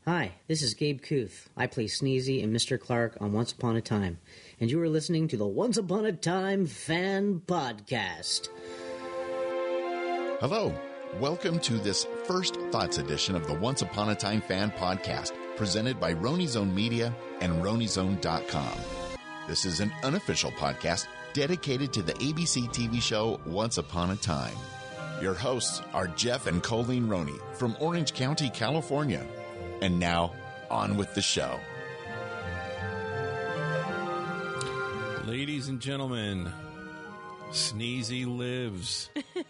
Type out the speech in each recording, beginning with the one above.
Hi, this is Gabe Kuth. I play Sneezy and Mr. Clark on Once Upon a Time, and you are listening to the Once Upon a Time Fan Podcast. Hello, welcome to this First Thoughts edition of the Once Upon a Time Fan Podcast, presented by RoniZone Media and RoniZone.com. This is an unofficial podcast dedicated to the ABC TV show Once Upon a Time. Your hosts are Jeff and Colleen Roney from Orange County, California. And now, on with the show. Ladies and gentlemen, Sneezy lives.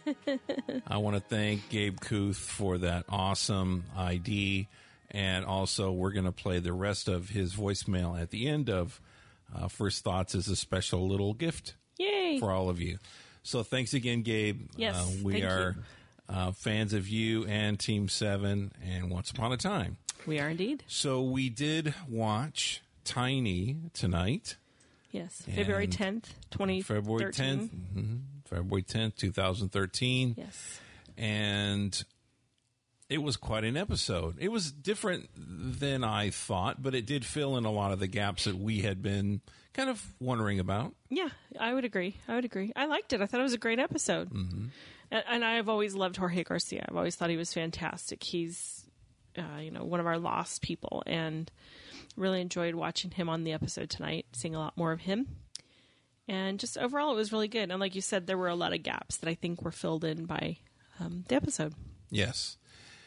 I want to thank Gabe Kuth for that awesome ID. And also, we're going to play the rest of his voicemail at the end of First Thoughts as a special little gift. Yay! For all of you. So thanks again, Gabe. Yes, we are fans of you and Team 7 and Once Upon a Time. We are indeed. So we did watch Tiny tonight. Yes, February 10th, 2013. February 10th, February 10th, 2013. Yes. And it was quite an episode. It was different than I thought, but it did fill in a lot of the gaps that we had been kind of wondering about. Yeah, I would agree. I liked it. I thought it was a great episode. Mm-hmm. And I've always loved Jorge Garcia. I've always thought he was fantastic. He's one of our lost people, and really enjoyed watching him on the episode tonight, seeing a lot more of him. And just overall, it was really good. And like you said, there were a lot of gaps that I think were filled in by the episode. Yes.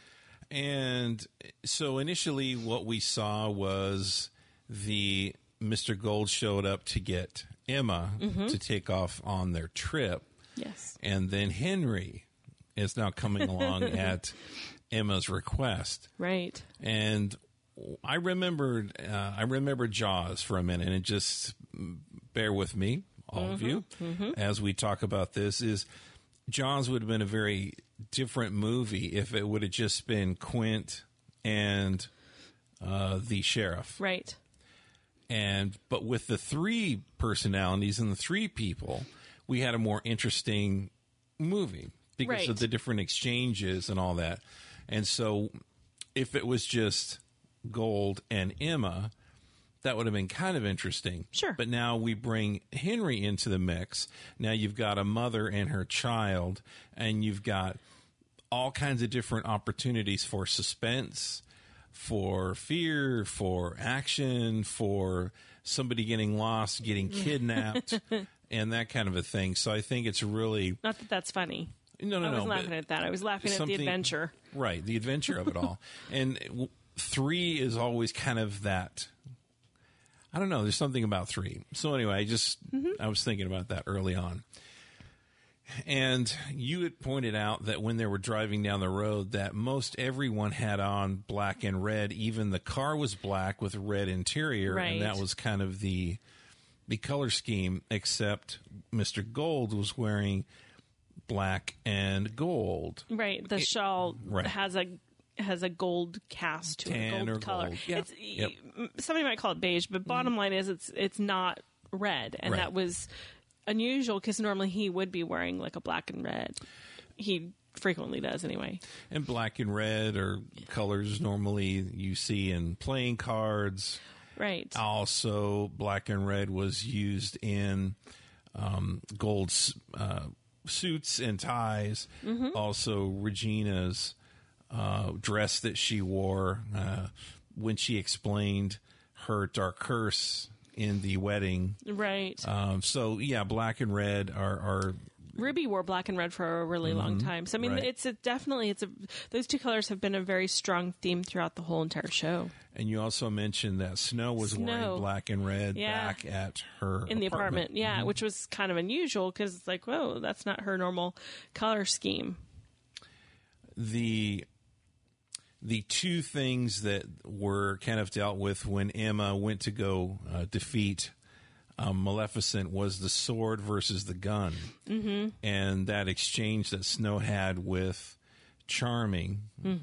And so initially what we saw was the Mr. Gold showed up to get Emma to take off on their trip. Yes. And then Henry is now coming along at Emma's request. Right. And I remembered Jaws for a minute, and just bear with me, all of you, as we talk about this, is Jaws would have been a very different movie if it would have just been Quint and the sheriff. Right. But with the three personalities and the three people, we had a more interesting movie because of the different exchanges and all that. And so if it was just Gold and Emma, that would have been kind of interesting. Sure. But now we bring Henry into the mix. Now you've got a mother and her child, and you've got all kinds of different opportunities for suspense, for fear, for action, for somebody getting lost, getting kidnapped, and that kind of a thing. So I think it's really... Not that that's funny. No. I wasn't laughing at that. I was laughing at the adventure. Right, the adventure of it all. And 3 is always kind of that... I don't know. There's something about 3. So anyway, I was thinking about that early on. And you had pointed out that when they were driving down the road that most everyone had on black and red. Even the car was black with a red interior. Right. And that was kind of the color scheme, except Mr. Gold was wearing black and gold. Right. The shawl has a gold cast to it, a gold color. Gold. Yeah. Somebody might call it beige, but bottom line is it's not red, and that was unusual because normally he would be wearing like a black and red. He frequently does anyway. And black and red are colors normally you see in playing cards. Right. Also, black and red was used in gold suits and ties. Also, Regina's dress that she wore when she explained her dark curse in the wedding. Right. So, yeah, black and red are... Ruby wore black and red for a really long time. So, I mean, those two colors have been a very strong theme throughout the whole entire show. And you also mentioned that Snow was wearing black and red back at her in the apartment. Yeah, which was kind of unusual because it's like, whoa, that's not her normal color scheme. The two things that were kind of dealt with when Emma went to go defeat Maleficent was the sword versus the gun. And that exchange that Snow had with Charming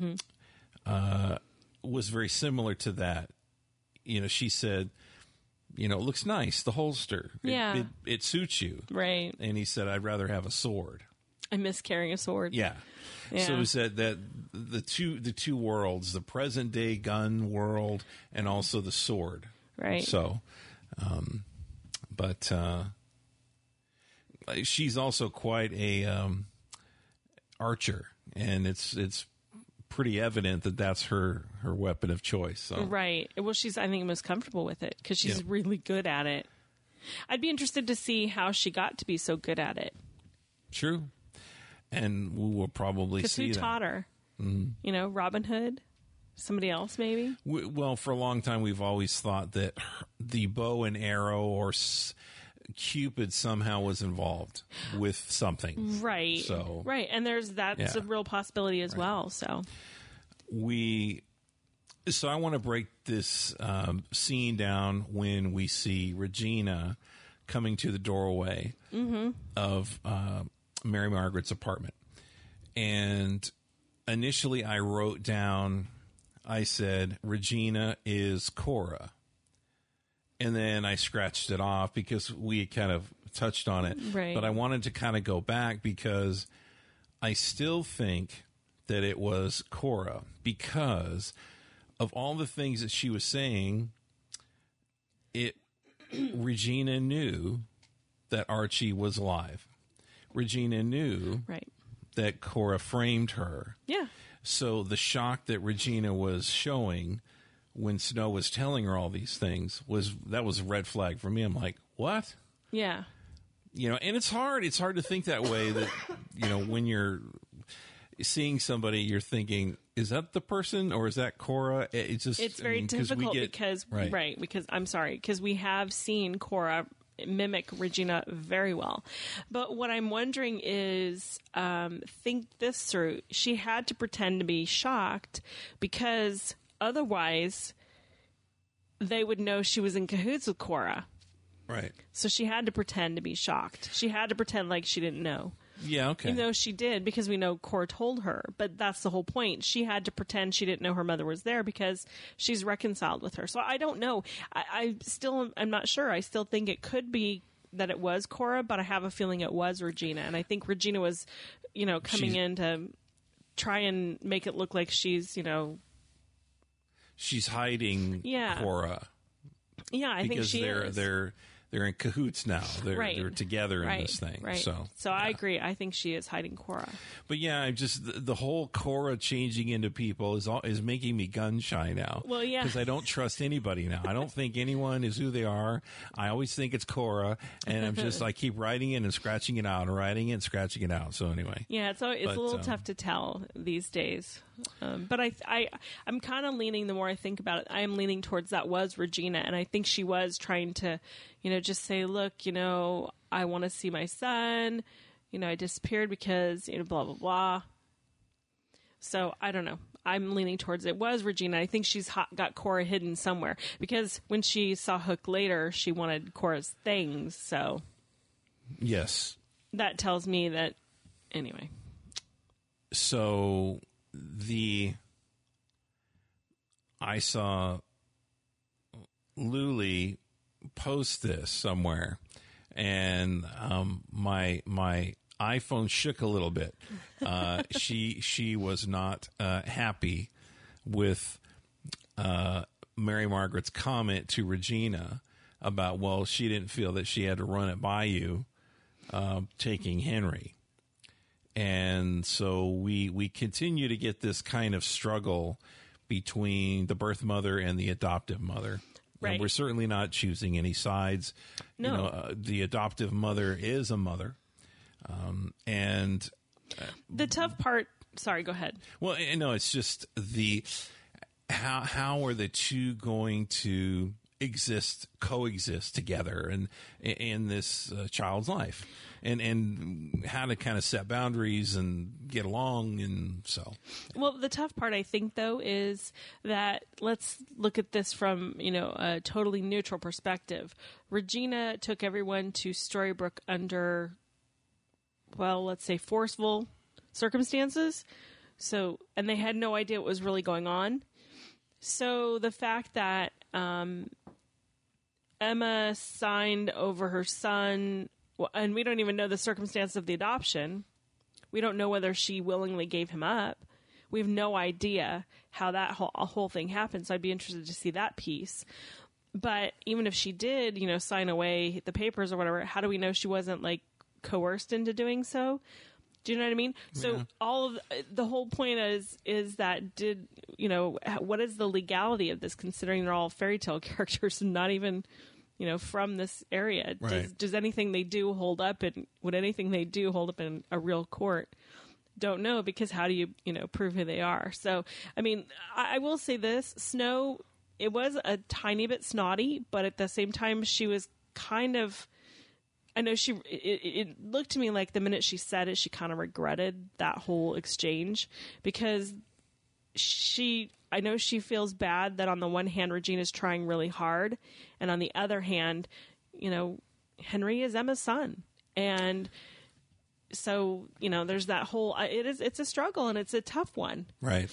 was very similar to that. You know, she said, you know, it looks nice, the holster. Yeah. It suits you. Right. And he said, I'd rather have a sword. I miss carrying a sword. Yeah. So it said that the two worlds, the present day gun world and also the sword. Right. So, but she's also quite a archer, and it's pretty evident that that's her weapon of choice. So. Right. Well, she's, I think, most comfortable with it because she's really good at it. I'd be interested to see how she got to be so good at it. True. And we will probably see who taught her? Mm-hmm. You know, Robin Hood? Somebody else, maybe? Well, for a long time, we've always thought that the bow and arrow or Cupid somehow was involved with something. Right. So, right. And that's a real possibility as well. So I want to break this scene down when we see Regina coming to the doorway of Mary Margaret's apartment. And initially I wrote down, I said, Regina is Cora. And then I scratched it off because we had kind of touched on it. Right. But I wanted to kind of go back because I still think that it was Cora because of all the things that she was saying. Regina knew that Archie was alive. Regina knew that Cora framed her. Yeah. So the shock that Regina was showing when Snow was telling her all these things was a red flag for me. I'm like, what? Yeah. You know, and it's hard. It's hard to think that way that, you know, when you're seeing somebody, you're thinking, is that the person or is that Cora? It's very difficult because we have seen Cora mimic Regina very well. But what I'm wondering is, think this through. She had to pretend to be shocked because otherwise they would know she was in cahoots with Cora. Right. So she had to pretend to be shocked. She had to pretend like she didn't know. Yeah, okay. Even though she did, because we know Cora told her. But that's the whole point. She had to pretend she didn't know her mother was there because she's reconciled with her. So I don't know. I'm not sure. I still think it could be that it was Cora, but I have a feeling it was Regina. And I think Regina was, you know, coming in to try and make it look like she's, you know... She's hiding Cora. Yeah, I think she is. They're in cahoots now. They're together in this thing. Right. So I agree. I think she is hiding Cora. But yeah, the whole Cora changing into people is making me gun shy now. Well, yeah, because I don't trust anybody now. I don't think anyone is who they are. I always think it's Cora, and I keep writing it and scratching it out, and writing it and scratching it out. So anyway, yeah, it's a little tough to tell these days. But I'm kind of leaning, the more I think about it, I am leaning towards that was Regina, and I think she was trying to, you know, just say, look, you know, I want to see my son. You know, I disappeared because, you know, blah, blah, blah. So I don't know. I'm leaning towards it was Regina. I think she's got Cora hidden somewhere because when she saw Hook later, she wanted Cora's things. So yes, that tells me that anyway. So I saw Luli post this somewhere, and my iPhone shook a little bit. She was not happy with Mary Margaret's comment to Regina about, well, she didn't feel that she had to run it by you taking Henry. And so we continue to get this kind of struggle between the birth mother and the adoptive mother. Right. And we're certainly not choosing any sides. No. You know, the adoptive mother is a mother. And the tough part, sorry, go ahead. Well, no, it's just how are the two going to coexist together and in this child's life, and how to kind of set boundaries and get along. And so, well, the tough part, I think, though, is that let's look at this from, you know, a totally neutral perspective. Regina took everyone to Storybrooke under, well, let's say forceful circumstances. So, and they had no idea what was really going on. So the fact that Emma signed over her son, and we don't even know the circumstance of the adoption. We don't know whether she willingly gave him up. We have no idea how that whole thing happened. So I'd be interested to see that piece. But even if she did, sign away the papers or whatever, how do we know she wasn't like coerced into doing so? Do you know what I mean? So all of the whole point is that what is the legality of this, considering they're all fairy tale characters and not even, from this area? Right. Does anything they do hold up, and would anything they do hold up in a real court? Don't know, because how do you, prove who they are? So, I mean, I will say this, Snow, it was a tiny bit snotty, but at the same time, she was kind of, I know it looked to me like the minute she said it, she kind of regretted that whole exchange, because I know she feels bad that on the one hand, Regina's trying really hard. And on the other hand, Henry is Emma's son. And so, there's that whole, it's a struggle, and it's a tough one. Right.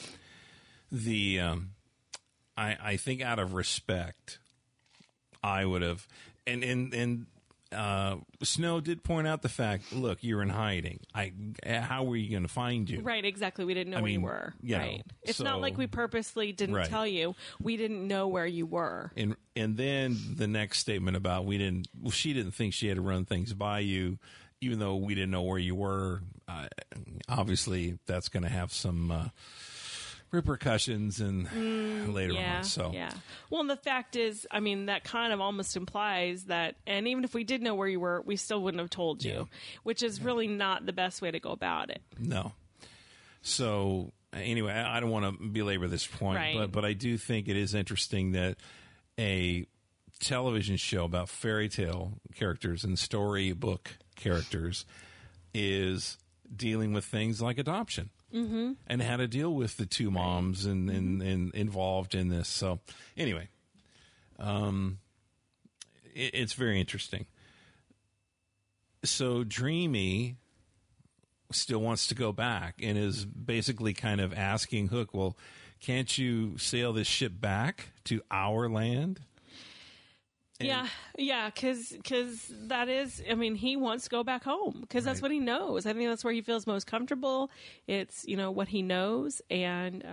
I think out of respect, I would have, and Snow did point out the fact, look, you're in hiding. How were you going to find you? Right, exactly. We didn't know where you were. Right. It's not like we purposely didn't tell you. We didn't know where you were. And then the next statement about she didn't think she had to run things by you, even though we didn't know where you were. Obviously, that's going to have some repercussions and later on. So yeah. Well, and the fact is, I mean, that kind of almost implies that, and even if we did know where you were, we still wouldn't have told you, which is really not the best way to go about it. No. So anyway, I don't want to belabor this point, but I do think it is interesting that a television show about fairy tale characters and storybook characters is dealing with things like adoption. Mm-hmm. And how to deal with the two moms and involved in this. So anyway, it's very interesting. So Dreamy still wants to go back and is basically kind of asking Hook, well, can't you sail this ship back to our land? Yeah, because that is, I mean, he wants to go back home because that's what he knows. I think that's where he feels most comfortable. It's, what he knows. And,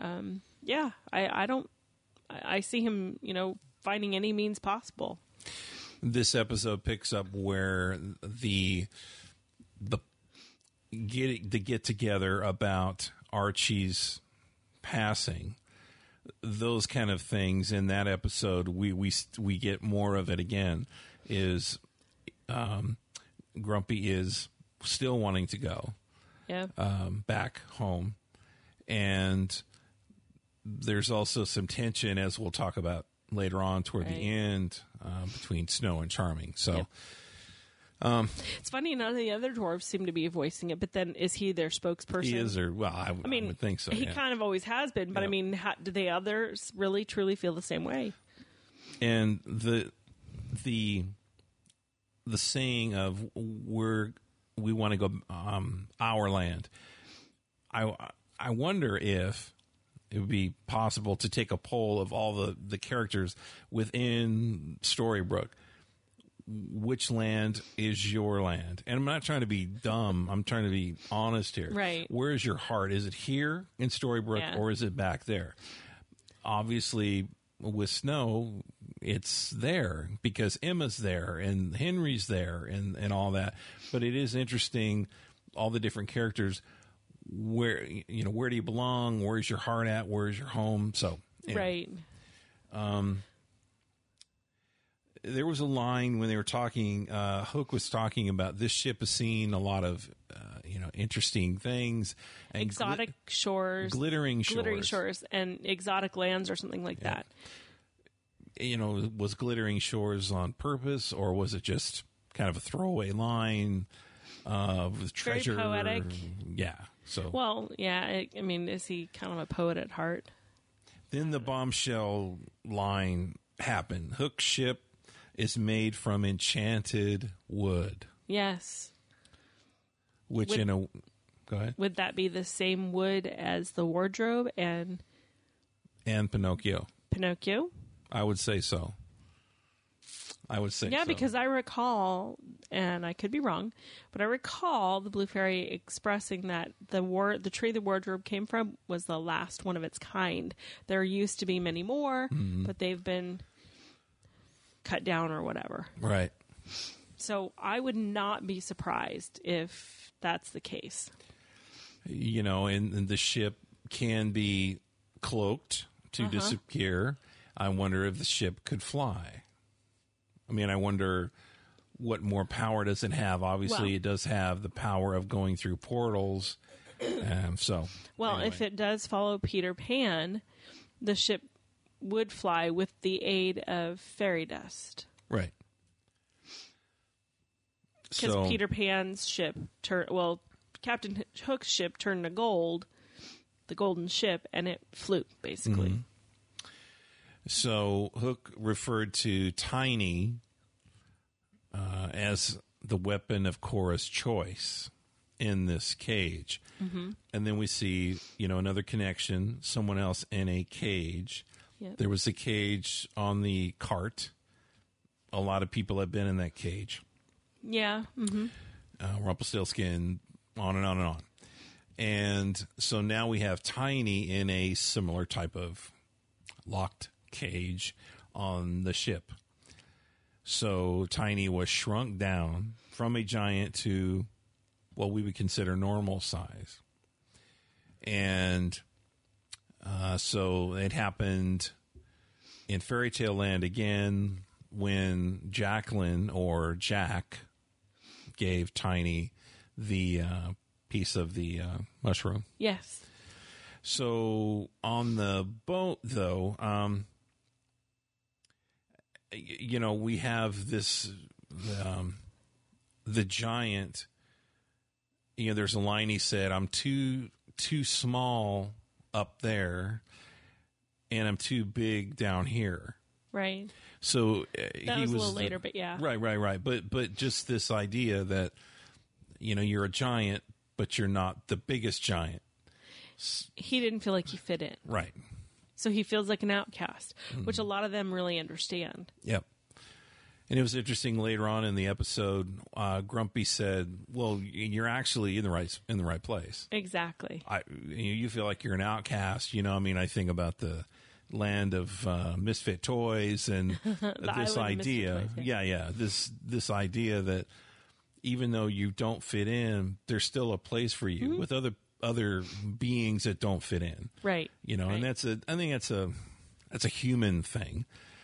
I see him, finding any means possible. This episode picks up where the get together about Archie's passing, those kind of things in that episode, we get more of it again. Is Grumpy is still wanting to go back home, and there's also some tension, as we'll talk about later on toward the end, between Snow and Charming. So it's funny, none of the other dwarves seem to be voicing it, but then is he their spokesperson? He is, or I would think so. He kind of always has been, but I mean, do the others really truly feel the same way? And the saying of we want to go our land. I wonder if it would be possible to take a poll of all the characters within Storybrooke. Which land is your land? And I'm not trying to be dumb. I'm trying to be honest here. Right. Where is your heart? Is it here in Storybrooke or is it back there? Obviously, with Snow, it's there because Emma's there and Henry's there and all that. But it is interesting, all the different characters. Where do you belong? Where's your heart at? Where's your home? So anyway. Right. There was a line when they were talking. Hook was talking about this ship has seen a lot of interesting things, and exotic shores, glittering shores, and exotic lands, or something like that. Was glittering shores on purpose, or was it just kind of a throwaway line with treasure? Very poetic. Yeah. So I mean, is he kind of a poet at heart? Then the bombshell line happened. Hook's ship is made from enchanted wood. Yes. Go ahead. Would that be the same wood as the wardrobe and Pinocchio? Pinocchio? I would say so. I would say Yeah, so. because I recall, and I could be wrong, but I recall the Blue Fairy expressing that the tree the wardrobe came from was the last one of its kind. There used to be many more, but they've been cut down or whatever. Right. So I would not be surprised if that's the case. You know, and the ship can be cloaked to disappear. I wonder if the ship could fly. I mean, I wonder what more power does it have? Obviously, it does have the power of going through portals. Anyway. If it does follow Peter Pan, the ship would fly with the aid of fairy dust. Right. Because Peter Pan's ship Captain Hook's ship turned to gold, the golden ship, and it flew, basically. Mm-hmm. So Hook referred to Tiny as the weapon of Cora's choice in this cage. Mm-hmm. And then we see, another connection, someone else in a cage. Yep. There was a cage on the cart. A lot of people have been in that cage. Yeah. Mm-hmm. Rumpelstiltskin, on and on and on. And so now we have Tiny in a similar type of locked cage on the ship. So Tiny was shrunk down from a giant to what we would consider normal size. And so it happened in Fairy Tale Land again when Jacqueline or Jack gave Tiny the piece of the mushroom. Yes. So on the boat, though, we have this, the giant, there's a line he said, I'm too small up there and I'm too big down here. Right. So that was a little later, but yeah. Right. But just this idea that, you're a giant, but you're not the biggest giant. He didn't feel like he fit in. Right. So he feels like an outcast, which a lot of them really understand. Yep. And it was interesting later on in the episode, Grumpy said, well, you're actually in the right place. Exactly. You feel like you're an outcast. I think about the land of misfit toys and this idea. Toys, yeah. This idea that even though you don't fit in, there's still a place for you with other beings that don't fit in. Right. And I think that's a human thing.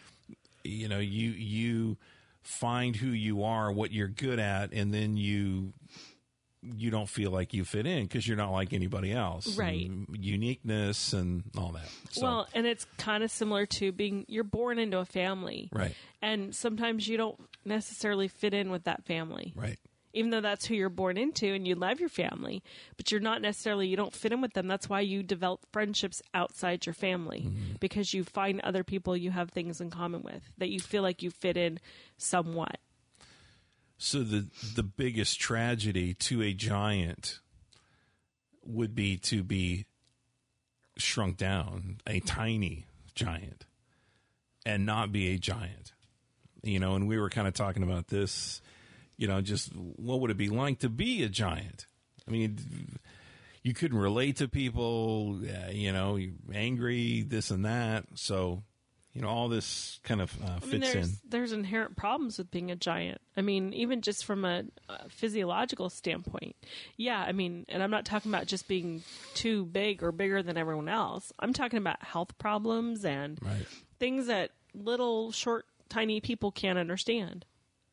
You find who you are, what you're good at, and then you don't feel like you fit in because you're not like anybody else. Right. And uniqueness and all that. So, well, and it's kind of similar to you're born into a family. Right. And sometimes you don't necessarily fit in with that family. Right. Even though that's who you're born into and you love your family, but you don't fit in with them. That's why you develop friendships outside your family, because you find other people you have things in common with that you feel like you fit in somewhat. So the biggest tragedy to a giant would be to be shrunk down, a tiny giant, and not be a giant. And we were kind of talking about this, just what would it be like to be a giant? I mean, you couldn't relate to people, you're angry, this and that. So, all this kind of fits in. There's inherent problems with being a giant. I mean, even just from a physiological standpoint. Yeah, I mean, and I'm not talking about just being too big or bigger than everyone else. I'm talking about health problems and things that little, short, tiny people can't understand.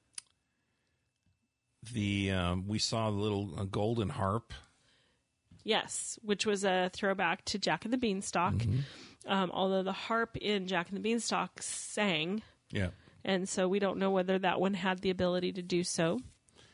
We saw the little golden harp. Yes, which was a throwback to Jack and the Beanstalk. Although the harp in Jack and the Beanstalk sang. Yeah. And so we don't know whether that one had the ability to do so.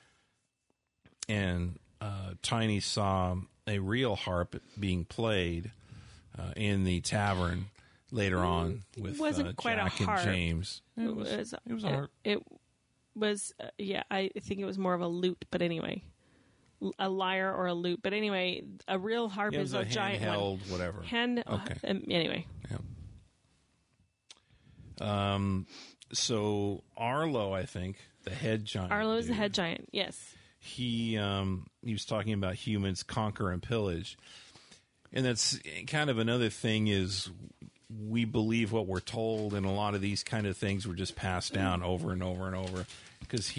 And Tiny saw a real harp being played in the tavern later on with Jack and James. It was a harp. It was, I think it was more of a lute, but anyway. A lyre or a lute. But anyway, a real harp is a giant handheld, one. whatever. Anyway. Yeah. So Arlo, I think, the head giant. Arlo is the dude, head giant. Yes. He was talking about humans conquer and pillage. And that's kind of another thing is we believe what we're told, and a lot of these kind of things were just passed down over and over and over. Because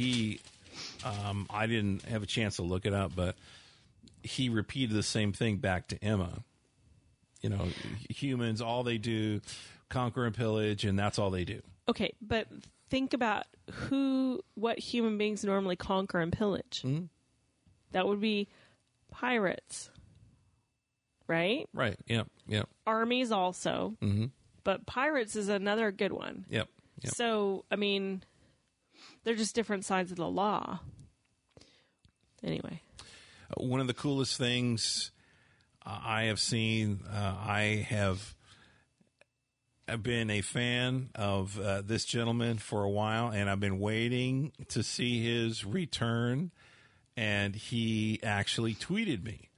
I didn't have a chance to look it up, but he repeated the same thing back to Emma. You know, humans, all they do, conquer and pillage, and that's all they do. Okay, but think about what human beings normally conquer and pillage. Mm-hmm. That would be pirates, right? Right, yep. Armies also, Mm-hmm. but pirates is another good one. Yep. So, I mean, they're just different sides of the law. Anyway. One of the coolest things I have seen, I've been a fan of this gentleman for a while, and I've been waiting to see his return, and he actually tweeted me.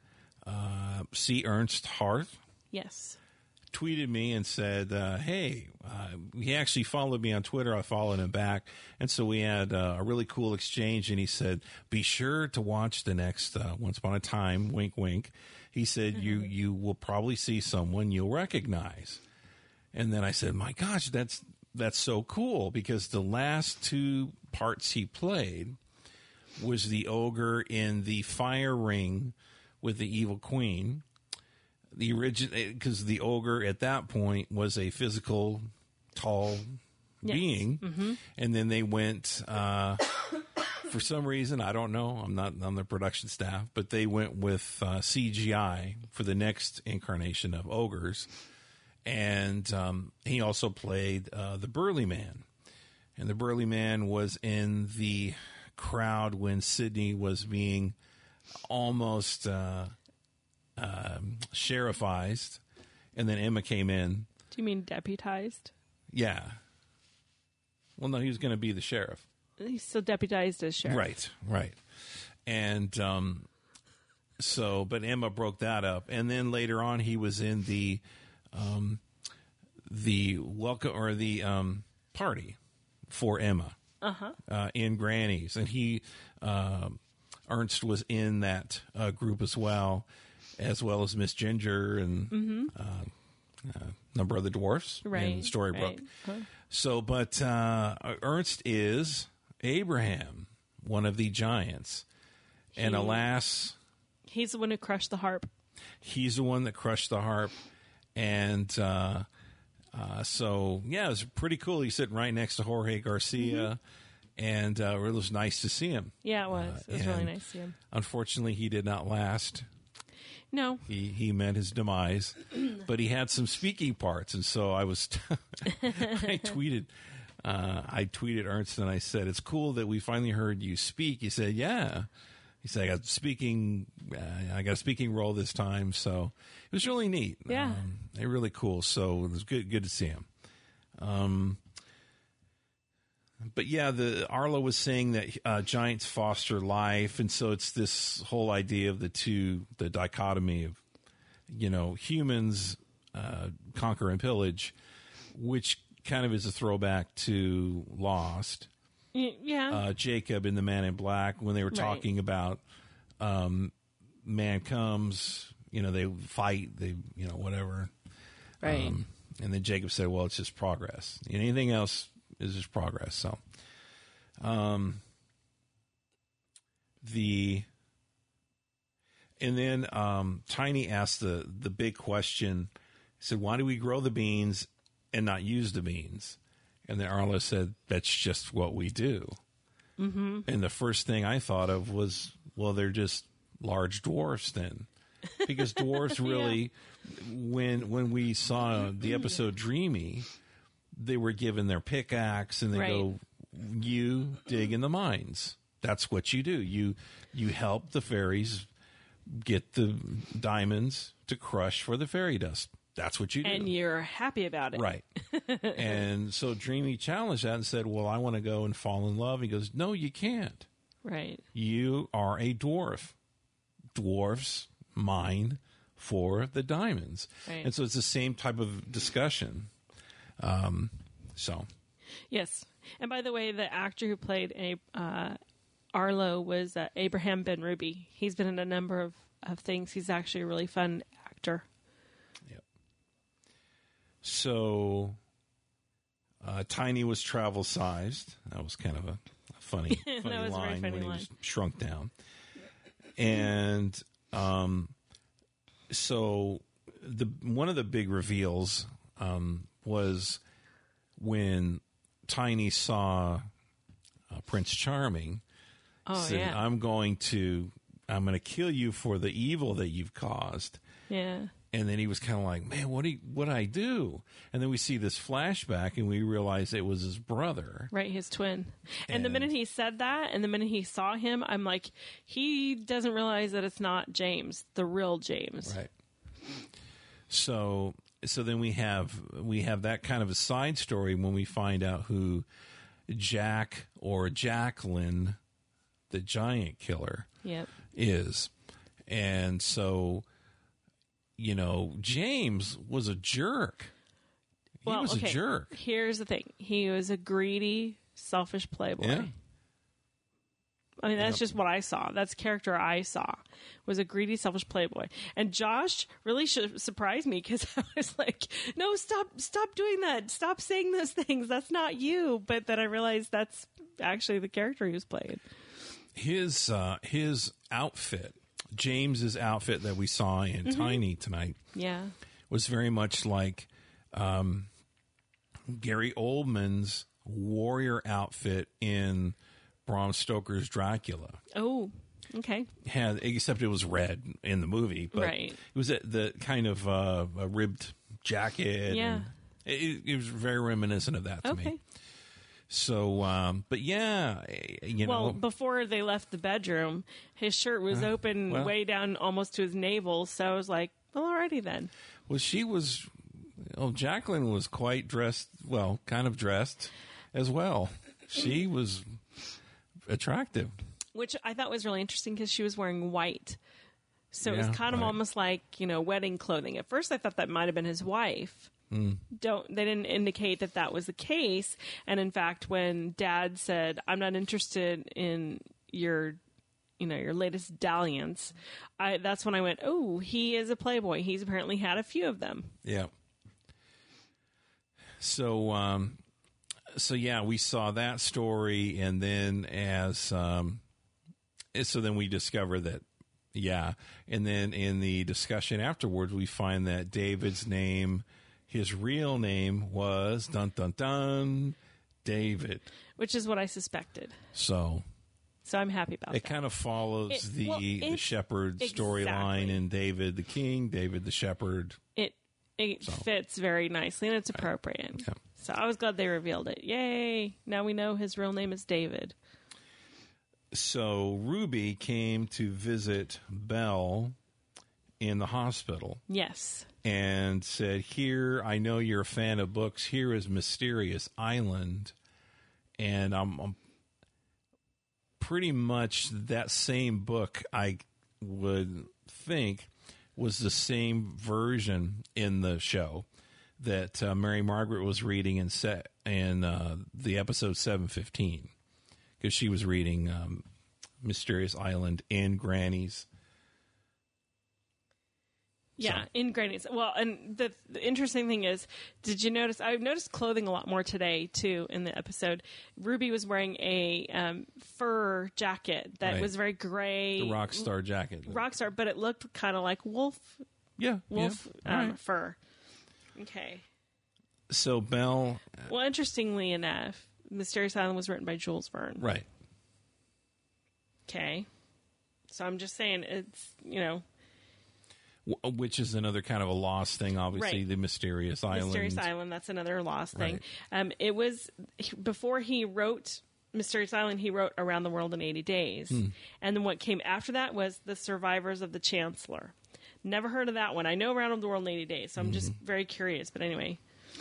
C. Ernst Hart Yes. tweeted me and said, hey, he actually followed me on Twitter. I followed him back. And so we had a really cool exchange. And he said, be sure to watch the next Once Upon a Time, wink, wink. He said, you will probably see someone you'll recognize. And then I said, my gosh, that's so cool, because the last two parts he played was the ogre in the fire ring with the evil queen. The original, because the ogre at that point was a physical, tall being, Mm-hmm. and then they went for some reason, I don't know. I'm not on the production staff, but they went with CGI for the next incarnation of ogres, and he also played the Burly Man, and the Burly Man was in the crowd when Sydney was being almost sheriffized, and then Emma came in. Do you mean deputized? Yeah. Well, no, he was going to be the sheriff. He's still deputized as sheriff. Right. And but Emma broke that up, and then later on he was in the welcome or the party for Emma in Granny's, and he Ernst was in that group as well as Miss Ginger and number of the dwarfs in Storybrooke. Right. Huh. So, but Ernst is Abraham, one of the giants, and alas, he's the one who crushed the harp. he's the one that crushed the harp, and so yeah, it was pretty cool. He's sitting right next to Jorge Garcia, and it was nice to see him. Yeah, it was. It was really nice to see him. Unfortunately, he did not last. No. He met his demise, but he had some speaking parts, and so I was I tweeted Ernst and I said, "It's cool that we finally heard you speak." He said, "Yeah." He said, "I got a speaking role this time," so it was really neat. Yeah, really cool. So it was good to see him. But yeah, the Arlo was saying that giants foster life, and so it's this whole idea of the dichotomy of, humans conquer and pillage, which kind of is a throwback to Lost. Yeah. Jacob in The Man in Black, when they were talking about man comes, they fight, whatever. Right. And then Jacob said, well, it's just progress. Anything else is just progress. So, and then Tiny asked the big question. He said, why do we grow the beans and not use the beans? And then Arlo said, that's just what we do. Mm-hmm. And the first thing I thought of was, well, they're just large dwarfs then. Because dwarfs really, when we saw the episode Dreamy, they were given their pickaxe and they go, you dig in the mines. That's what you do. You help the fairies get the diamonds to crush for the fairy dust. That's what you do. And you're happy about it. Right. And so Dreamy challenged that and said, well, I want to go and fall in love. He goes, no, you can't. Right. You are a dwarf. Dwarfs mine for the diamonds. Right. And so it's the same type of discussion. So, Yes. And by the way, the actor who played Arlo was Abraham Ben Ruby. He's been in a number of things. He's actually a really fun actor. yep. So, Tiny was travel sized. That was kind of a funny, funny That was a very line funny when he line. was shrunk down. And so one of the big reveals was when Tiny saw Prince Charming. Oh, said, yeah. I'm going to kill you for the evil that you've caused. Yeah. And then he was kind of like, man, what'd I do? And then we see this flashback and we realize it was his brother. Right, his twin. And the minute he said that and the minute he saw him, I'm like, he doesn't realize that it's not James, the real James. Right. So then we have that kind of a side story when we find out who Jack or Jacqueline, the giant killer, Yep. is. And so, James was a jerk. He was a jerk. Here's the thing. He was a greedy, selfish playboy. Yeah. I mean, that's just what I saw. That's the character I saw, was a greedy, selfish playboy. And Josh really surprised me because I was like, no, stop doing that. Stop saying those things. That's not you. But then I realized that's actually the character he was playing. His outfit, James's outfit that we saw in Tiny tonight, Yeah. was very much like Gary Oldman's warrior outfit in Bram Stoker's Dracula. Oh, okay. Except it was red in the movie, but Right. it was the kind of a ribbed jacket. Yeah. And it was very reminiscent of that to Okay. me. So, but yeah, Well, before they left the bedroom, his shirt was open well. way down almost to his navel. So I was like, well, alrighty then. well, Jacqueline was quite dressed, kind of dressed as well. She was attractive. Which I thought was really interesting because she was wearing white. So it was Yeah, kind of right. almost like, wedding clothing. At first I thought that might have been his wife. Hmm. They didn't indicate that was the case. And in fact, when Dad said, I'm not interested in your latest dalliance, that's when I went, oh, he is a playboy. He's apparently had a few of them. Yeah. So, yeah, we saw that story, and then then we discover that, yeah, and then in the discussion afterwards, we find that David's name, his real name was dun dun dun David. Which is what I suspected. So I'm happy about it that. kind of follows the shepherd storyline Exactly. in David the King, David the Shepherd. It fits very nicely and it's appropriate. Yeah. So I was glad they revealed it. Yay! Now we know his real name is David. So Ruby came to visit Belle in the hospital Yes. and said, here, I know you're a fan of books. Here is Mysterious Island. And I'm pretty much that same book, I would think, was the same version in the show that Mary Margaret was reading in the episode 715, because she was reading Mysterious Island in Granny's. Yeah, So- in Granny's. Well, and the interesting thing is, did you notice? I've noticed clothing a lot more today, too, in the episode. Ruby was wearing a fur jacket that Right. was very gray. The rock star jacket. Rockstar, but it looked kind of like wolf Yeah. wolf yeah. All right. fur. Okay. So Belle, Well, interestingly enough, Mysterious Island was written by Jules Verne. right. Okay. So I'm just saying it's, Which is another kind of a lost thing, obviously, Right. the Mysterious Island. Mysterious Island, that's another lost thing. Right. It was, before he wrote Mysterious Island, he wrote Around the World in 80 Days. And then what came after that was The Survivors of the Chancellor. Never heard of that one. I know Around the World in 80 Days, so I'm just very curious. But anyway.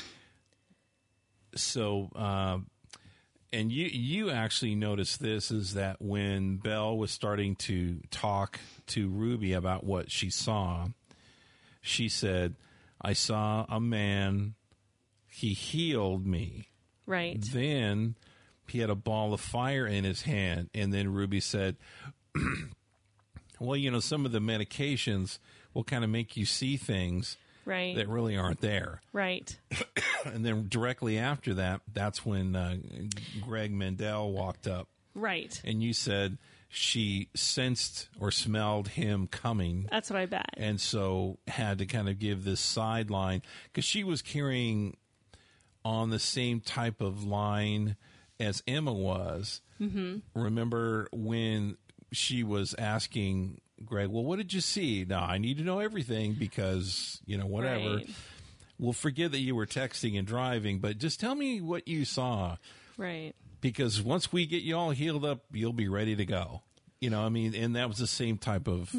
So, and you actually noticed this, is that when Belle was starting to talk to Ruby about what she saw, she said, I saw a man, he healed me. Right. Then he had a ball of fire in his hand, and then Ruby said, well, you know, some of the medications will kind of make you see things Right. that really aren't there. Right. And then directly after that, that's when Greg Mendel walked up. Right. And you said she sensed or smelled him coming. That's what I bet. And so had to kind of give this sideline because she was carrying on the same type of line as Emma was. Mm-hmm. Remember when she was asking Greg, well, what did you see? Now, I need to know everything because, you know, whatever. Right. We'll forget that you were texting and driving, but just tell me what you saw. Right. Because once we get you all healed up, you'll be ready to go. You know, I mean, and that was the same type of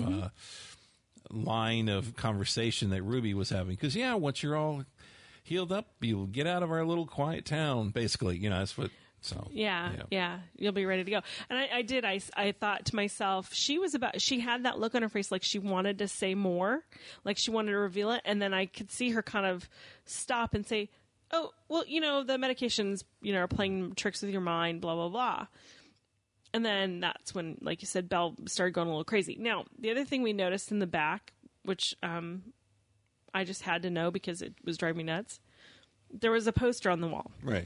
line of conversation that Ruby was having. Because, yeah, once you're all healed up, you'll get out of our little quiet town, basically. You know, that's what. So yeah, you'll be ready to go. And I thought to myself, she had that look on her face like she wanted to say more, like she wanted to reveal it, and then I could see her kind of stop and say, oh, well, you know, the medications, you know, are playing tricks with your mind, blah, blah, blah. And then that's when, like you said, Belle started going a little crazy. Now, the other thing we noticed in the back, which I just had to know because it was driving me nuts, there was a poster on the wall. Right.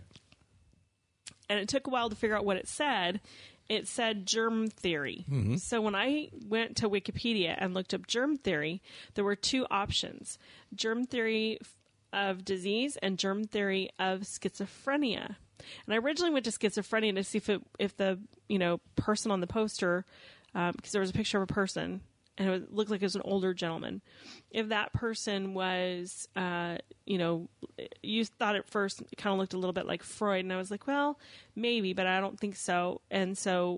And it took a while to figure out what it said. It said germ theory. Mm-hmm. So when I went to Wikipedia and looked up germ theory, there were two options: germ theory of disease and germ theory of schizophrenia. And I originally went to schizophrenia to see if the person on the poster, because there was a picture of a person and it looked like it was an older gentleman. If that person was, you thought at first it kind of looked a little bit like Freud, and I was like, well, maybe, but I don't think so. And so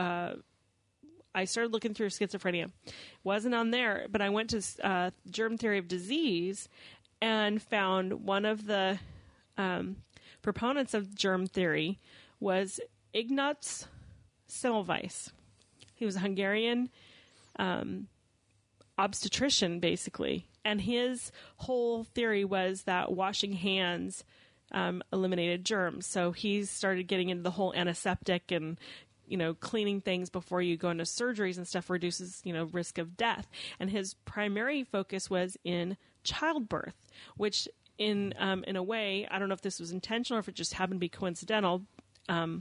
I started looking through schizophrenia. Wasn't on there, but I went to germ theory of disease and found one of the proponents of germ theory was Ignaz Semmelweis. He was a Hungarian obstetrician, basically. And his whole theory was that washing hands eliminated germs. So he started getting into the whole antiseptic and, cleaning things before you go into surgeries and stuff reduces, risk of death. And his primary focus was in childbirth, which in a way, I don't know if this was intentional or if it just happened to be coincidental. In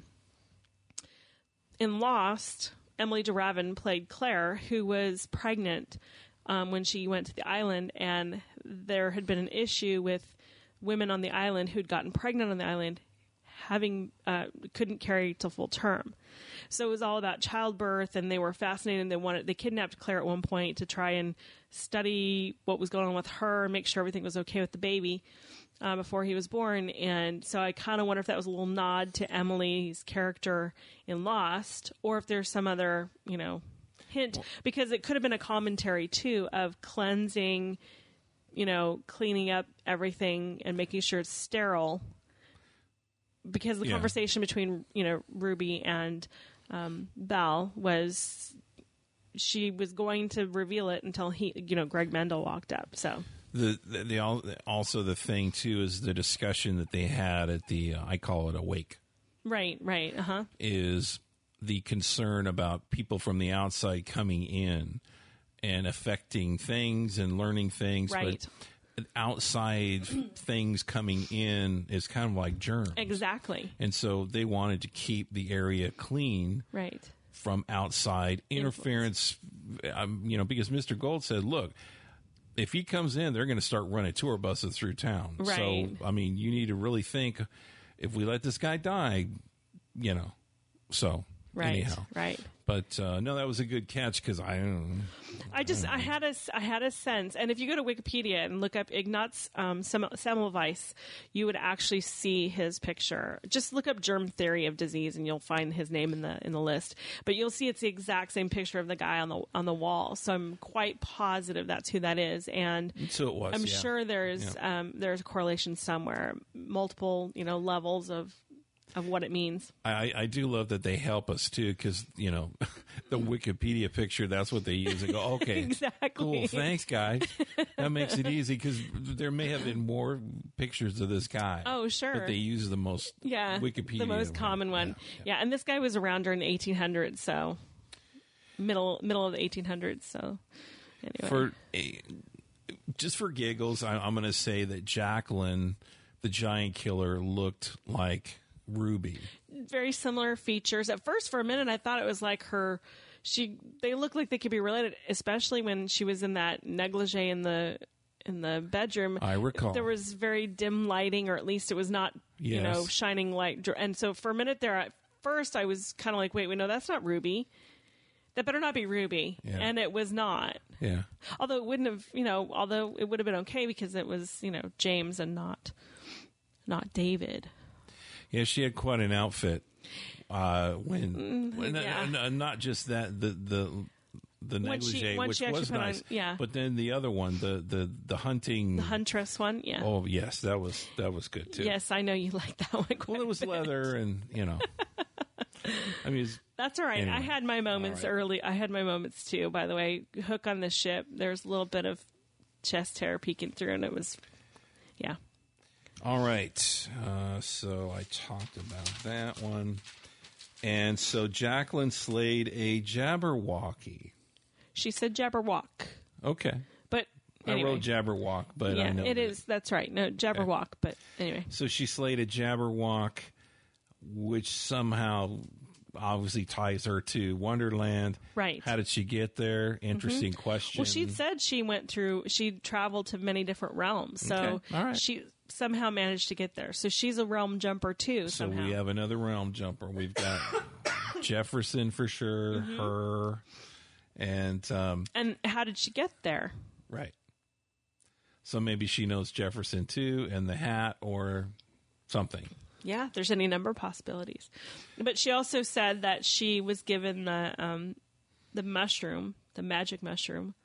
Lost, Emily DeRavin played Claire, who was pregnant when she went to the island, and there had been an issue with women on the island who'd gotten pregnant on the island couldn't carry to full term. So it was all about childbirth, and they were fascinated. They kidnapped Claire at one point to try and study what was going on with her and make sure everything was okay with the baby before he was born. And so I kind of wonder if that was a little nod to Emily's character in Lost, or if there's some other, hint, because it could have been a commentary too of cleansing, cleaning up everything and making sure it's sterile. Because the conversation between, Ruby and Belle was, she was going to reveal it until Greg Mendel walked up. So also the thing too is the discussion that they had at the I call it a wake. Right. Uh-huh. Is the concern about people from the outside coming in and affecting things and learning things. Right. But outside things coming in is kind of like germs. Exactly. And so they wanted to keep the area clean. Right. From outside interference, because Mr. Gold said, look, if he comes in, they're going to start running tour buses through town. Right. So, you need to really think, if we let this guy die, so right. Anyhow. Right. But no, that was a good catch because I had a sense, and if you go to Wikipedia and look up Ignaz Semmelweis, you would actually see his picture. Just look up germ theory of disease, and you'll find his name in the list. But you'll see it's the exact same picture of the guy on the wall. So I'm quite positive that's who that is, and so it was. I'm sure there's a correlation somewhere, multiple levels of of what it means. I do love that they help us too, because the Wikipedia picture, that's what they use. They go, okay, Exactly. cool, thanks guys. That makes it easy, because there may have been more pictures of this guy. Oh, sure. But they use the most Wikipedia, the most common one. Yeah, and this guy was around during the 1800s, so middle of the 1800s. So anyway, just for giggles, I'm going to say that Jacqueline, the giant killer, looked like Ruby. Very similar features. At first, for a minute, I thought it was like her. They looked like they could be related, especially when she was in that negligee in the bedroom. I recall there was very dim lighting, or at least it was not shining light. And so for a minute there, at first, I was kind of like, wait, no, that's not Ruby. That better not be Ruby. Yeah. And it was not. Yeah. Although it wouldn't have, although it would have been okay because it was, James and not David. Yeah, she had quite an outfit. Not just that, the negligee, which was nice. But then the other one, the hunting, the huntress one. Yeah. Oh yes, that was good too. Yes, I know you like that one. Well, it was leather, and I mean, that's all right. Anyway. I had my moments early. I had my moments too. By the way, Hook on the ship. There's a little bit of chest hair peeking through, and it was, yeah. All right. So I talked about that one. And so Jacqueline slayed a Jabberwocky. She said Jabberwock. Okay. But anyway. I wrote Jabberwock, but yeah, I know it is. That's right. No, Jabberwock, okay. But anyway. So she slayed a Jabberwock, which somehow obviously ties her to Wonderland. Right. How did she get there? Interesting question. Well, she said she traveled to many different realms. So okay. All right. She somehow managed to get there. So she's a realm jumper too. So somehow. we have another realm jumper. We've got Jefferson for sure, her, and how did she get there? Right. So maybe she knows Jefferson too, and the hat or something. Yeah, there's any number of possibilities. But she also said that she was given the mushroom, the magic mushroom,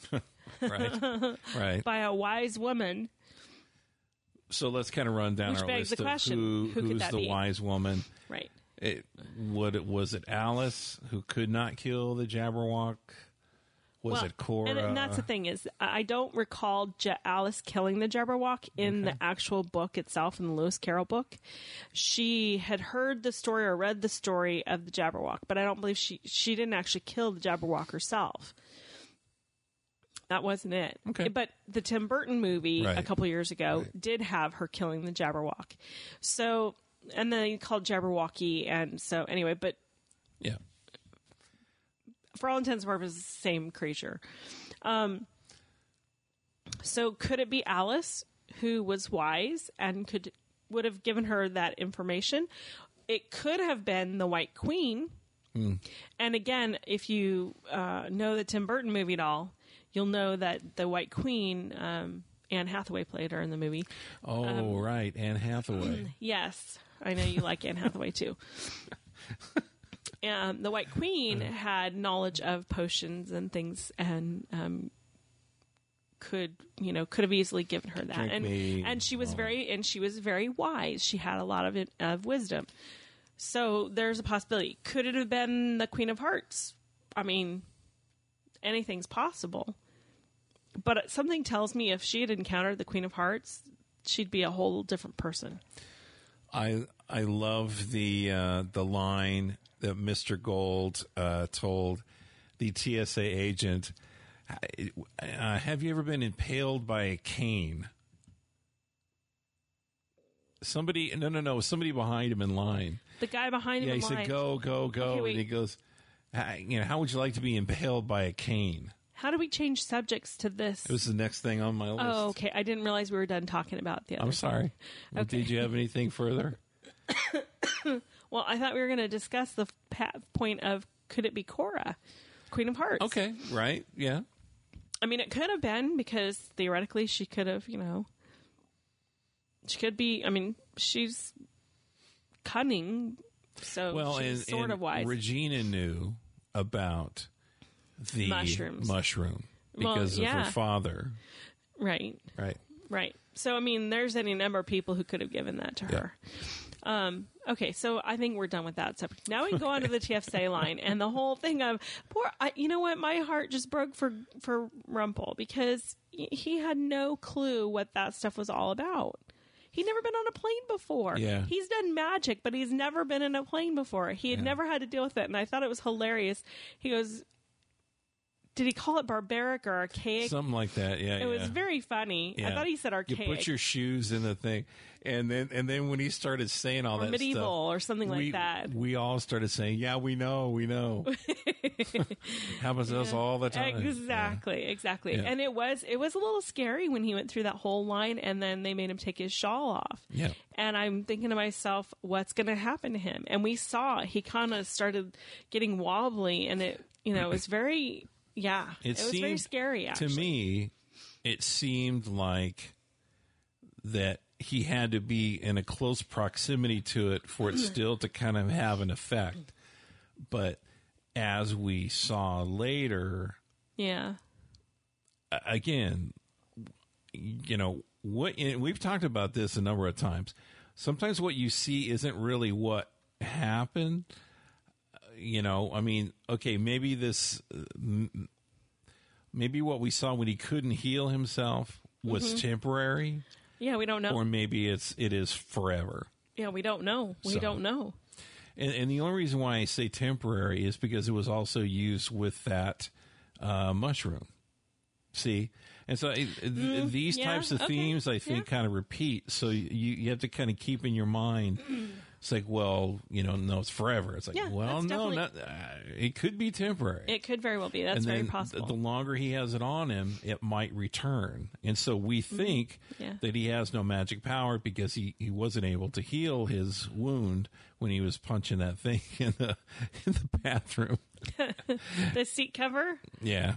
right, by a wise woman. So let's kind of run down Which our begs list the question, of who's the be? wise woman. Right. Was it Alice who could not kill the Jabberwock? Was it Cora? And that's the thing is, I don't recall Alice killing the Jabberwock in the actual book itself, in the Lewis Carroll book. She had heard the story or read the story of the Jabberwock, but I don't believe she didn't actually kill the Jabberwock herself. That wasn't it. Okay. But the Tim Burton movie a couple years ago did have her killing the Jabberwock. So, and then he called Jabberwocky, and so anyway, but yeah. For all intents and purposes, same creature. So could it be Alice, who was wise and would have given her that information? It could have been the White Queen. And again, if you know the Tim Burton movie at all, you'll know that the White Queen, Anne Hathaway played her in the movie. Oh, right, Anne Hathaway. Yes, I know you like Anne Hathaway too. The White Queen had knowledge of potions and things, and could have easily given her that. And she was very wise. She had a lot of wisdom. So there's a possibility. Could it have been the Queen of Hearts? I mean, anything's possible. But something tells me if she had encountered the Queen of Hearts, she'd be a whole different person. I love the line that Mr. Gold told the TSA agent. Have you ever been impaled by a cane? Somebody behind him in line. The guy behind him in line. Yeah, he said, go, okay, and he goes, how would you like to be impaled by a cane? How do we change subjects to this? It was the next thing on my list. Oh, okay. I didn't realize we were done talking about the other. I'm sorry. Okay. Did you have anything further? Well, I thought we were going to discuss the point of, could it be Cora, Queen of Hearts? Okay, right, yeah. I mean, it could have been, because theoretically she could have, she could be, I mean, she's cunning, so she's sort of wise. Regina knew about the mushroom because of her father. Right. So, I mean, there's any number of people who could have given that to her. Okay, so I think we're done with that subject. Now we can go on to the TFSA line and the whole thing of you know what? My heart just broke for Rumpel because he had no clue what that stuff was all about. He'd never been on a plane before. Yeah. He's done magic, but he's never been in a plane before. He had never had to deal with it, and I thought it was hilarious. He goes, did he call it barbaric or archaic? Something like that, yeah. It was very funny. Yeah. I thought he said archaic. You put your shoes in the thing, and then when he started saying all or that medieval stuff, or something like that. We all started saying, "Yeah, we know." Happens to us all the time. Exactly. Yeah. And it was a little scary when he went through that whole line, and then they made him take his shawl off. Yeah. And I'm thinking to myself, what's going to happen to him? And we saw he kind of started getting wobbly, and it was very. Yeah, it was very scary, actually. To me, it seemed like that he had to be in a close proximity to it for it still to kind of have an effect. But as we saw later, again, we've talked about this a number of times. Sometimes what you see isn't really what happened. Okay, maybe what we saw when he couldn't heal himself was temporary. Yeah, we don't know. Or maybe it is forever. Yeah, we don't know. We don't know. And the only reason why I say temporary is because it was also used with that mushroom. See? And so these types of themes, I think, kind of repeat. So you have to kind of keep in your mind. It's like, well, no, it's forever. It's like, well, no, it could be temporary. It could very well be. That's very possible. The longer he has it on him, it might return. And so we think that he has no magic power because he wasn't able to heal his wound when he was punching that thing in the bathroom. The seat cover? Yeah.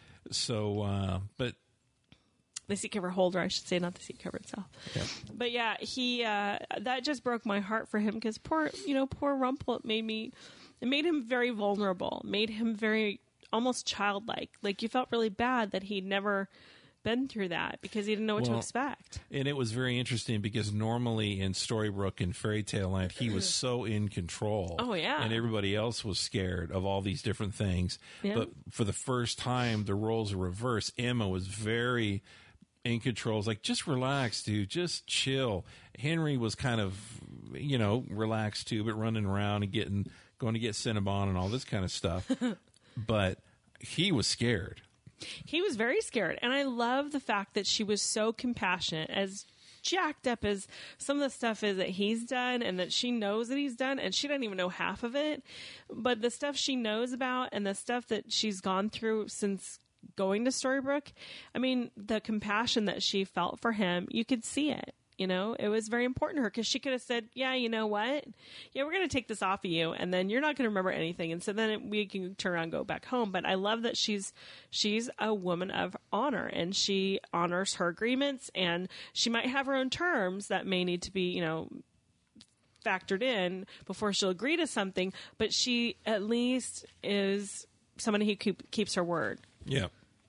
So, but... The seat cover holder, I should say, not the seat cover itself. Yeah. But yeah, he that just broke my heart for him because poor Rumpel. It made him very vulnerable. Made him very almost childlike. Like you felt really bad that he'd never been through that because he didn't know what to expect. And it was very interesting because normally in Storybrooke and Fairy Tale Land, he was so in control. Oh, yeah. And everybody else was scared of all these different things. Yeah. But for the first time, the roles are reversed. Emma was very in control. It's like, just relax, dude. Just chill. Henry was kind of, relaxed too, but running around and going to get Cinnabon and all this kind of stuff. But he was scared. He was very scared. And I love the fact that she was so compassionate, as jacked up as some of the stuff is that he's done and that she knows that he's done, and she doesn't even know half of it. But the stuff she knows about and the stuff that she's gone through since going to Storybrooke, I mean, the compassion that she felt for him, you could see it. It was very important to her because she could have said, yeah, you know what? Yeah, we're going to take this off of you and then you're not going to remember anything. And so then we can turn around and go back home. But I love that she's a woman of honor and she honors her agreements, and she might have her own terms that may need to be, factored in before she'll agree to something. But she at least is somebody who keeps her word. Yeah.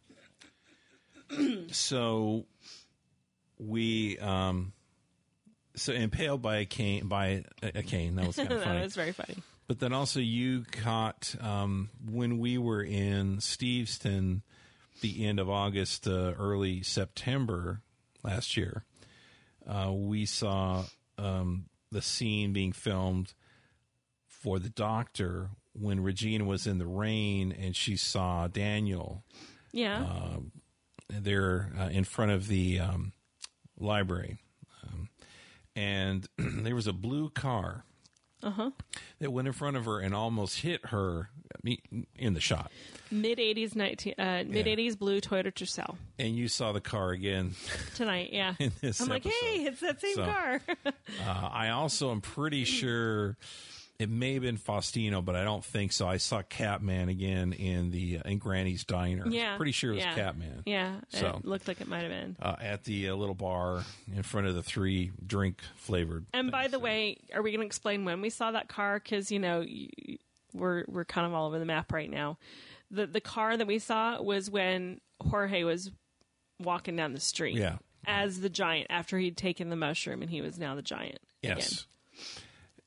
So we, impaled by a cane, that was kind of funny. That was very funny. But then also you caught, when we were in Steveston, the end of August, early September last year, we saw the scene being filmed for the doctor when Regina was in the rain and she saw Daniel. Yeah. There in front of the library. And there was a blue car that went in front of her and almost hit her in the shot. Mid-80s blue Toyota Tercel. And you saw the car again tonight, yeah. in this I'm like, episode. hey, it's that same car. I also am pretty sure it may have been Faustino, but I don't think so. I saw Catman again in Granny's Diner. Yeah. Pretty sure it was Catman. Yeah, so, it looked like it might have been. At the little bar in front of the 3 drink flavored. And by the way, are we going to explain when we saw that car? Because, we're kind of all over the map right now. The car that we saw was when Jorge was walking down the street. Yeah. As the giant, after he'd taken the mushroom and he was now the giant. Yes. Again.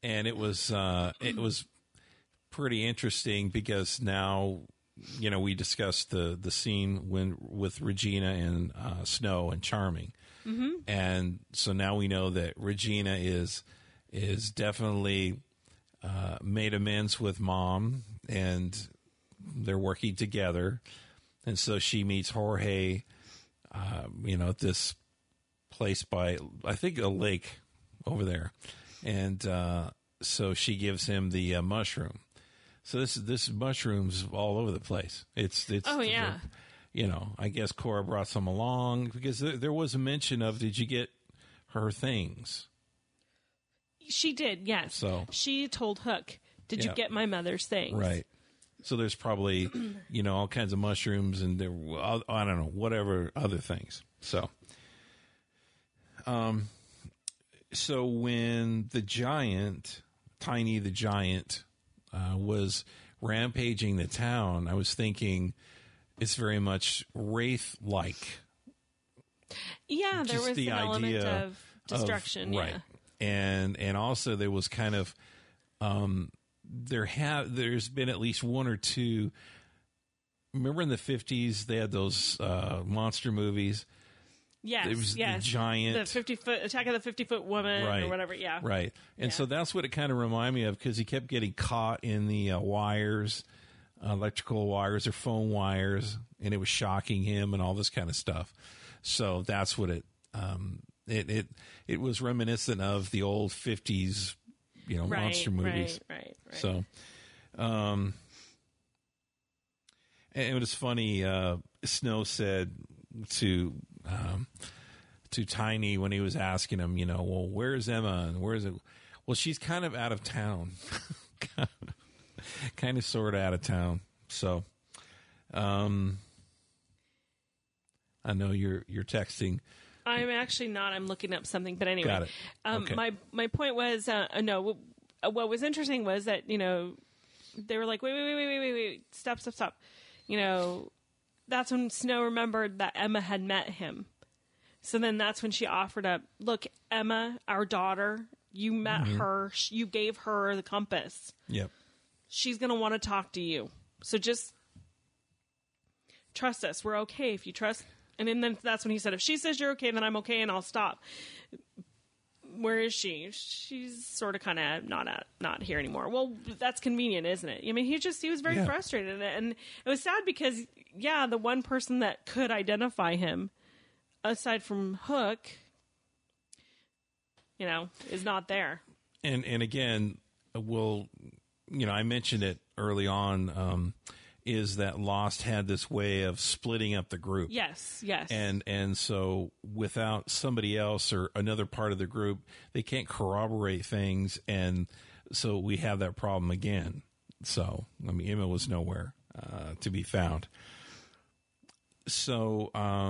And it was pretty interesting because now, we discussed the scene with Regina and Snow and Charming. Mm-hmm. And so now we know that Regina is definitely made amends with Mom, and they're working together. And so she meets Jorge, at this place by, I think, a lake over there. And so she gives him the mushroom. So this mushroom's all over the place. It's oh yeah. I guess Cora brought some along because there was a mention of, did you get her things? She did, yes. So she told Hook, did you get my mother's things? Right. So there's probably, all kinds of mushrooms and there, I don't know, whatever other things. So, so when the giant, Tiny the giant, was rampaging the town, I was thinking it's very much Wraith-like. Yeah, there was an element of destruction. Right. And also there was kind of, there's been at least one or two. Remember in the 50s they had those monster movies? Yes, it was the giant, the 50-foot Attack of the 50-foot Woman, right, or whatever. Yeah, right. And so that's what it kind of reminded me of, because he kept getting caught in the wires, electrical wires or phone wires, and it was shocking him and all this kind of stuff. So that's what it was reminiscent of the old 50s, monster movies. Right. So, and it was funny. Snow said to Tiny when he was asking him, well, where's Emma and where's it? Well, she's kind of out of town, kind of sort of out of town. So, I know you're texting. I'm actually not. I'm looking up something, but anyway. Got it. Okay. My point was, no. What was interesting was that they were like, wait, stop. That's when Snow remembered that Emma had met him. So then that's when she offered up, look, Emma, our daughter, you met her, you gave her the compass. Yep. She's going to want to talk to you. So just trust us. We're okay if you trust. And then that's when he said, if she says you're okay, then I'm okay and I'll stop. Where is she? She's sort of kind of not here anymore. Well, that's convenient, isn't it? I mean, he was very frustrated. And it was sad because, the one person that could identify him, aside from Hook, is not there. And again, I mentioned it early on, is that Lost had this way of splitting up the group. Yes. And so without somebody else or another part of the group, they can't corroborate things. And so we have that problem again. So, Emma was nowhere to be found. So,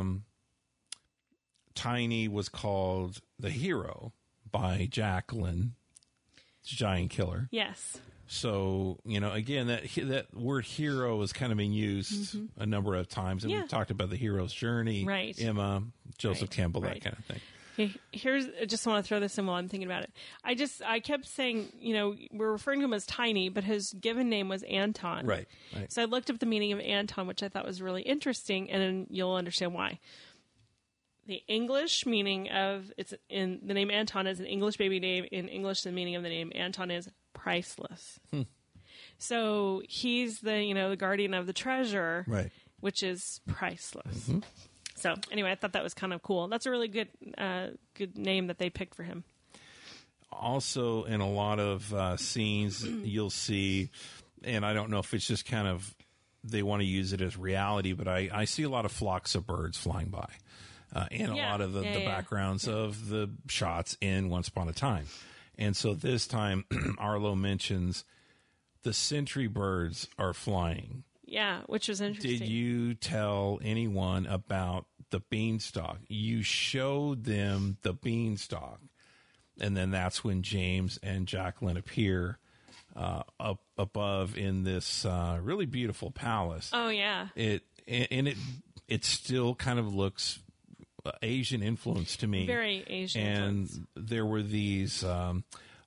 Tiny was called the hero by Jacqueline, giant killer. Yes. So, again, that word hero is kind of being used a number of times. And we've talked about the hero's journey, right. Emma, Joseph Campbell, that kind of thing. I just want to throw this in while I'm thinking about it. I kept saying, we're referring to him as Tiny, but his given name was Anton. Right. So I looked up the meaning of Anton, which I thought was really interesting, and then you'll understand why. The English meaning of the name Anton is an English baby name. In English, the meaning of the name Anton is priceless. So he's the guardian of the treasure, right, which is priceless. So anyway, I thought that was kind of cool. That's a really good name that they picked for him. Also, in a lot of scenes, you'll see, and I don't know if it's just kind of they want to use it as reality, but I see a lot of flocks of birds flying by. And a lot of the backgrounds of the shots in Once Upon a Time. And so this time, Arlo mentions the sentry birds are flying. Yeah, which was interesting. Did you tell anyone about the beanstalk? You showed them the beanstalk. And then that's when James and Jacqueline appear up above in this really beautiful palace. Oh, yeah. It still kind of looks Asian influence to me. Very Asian and influence. There were these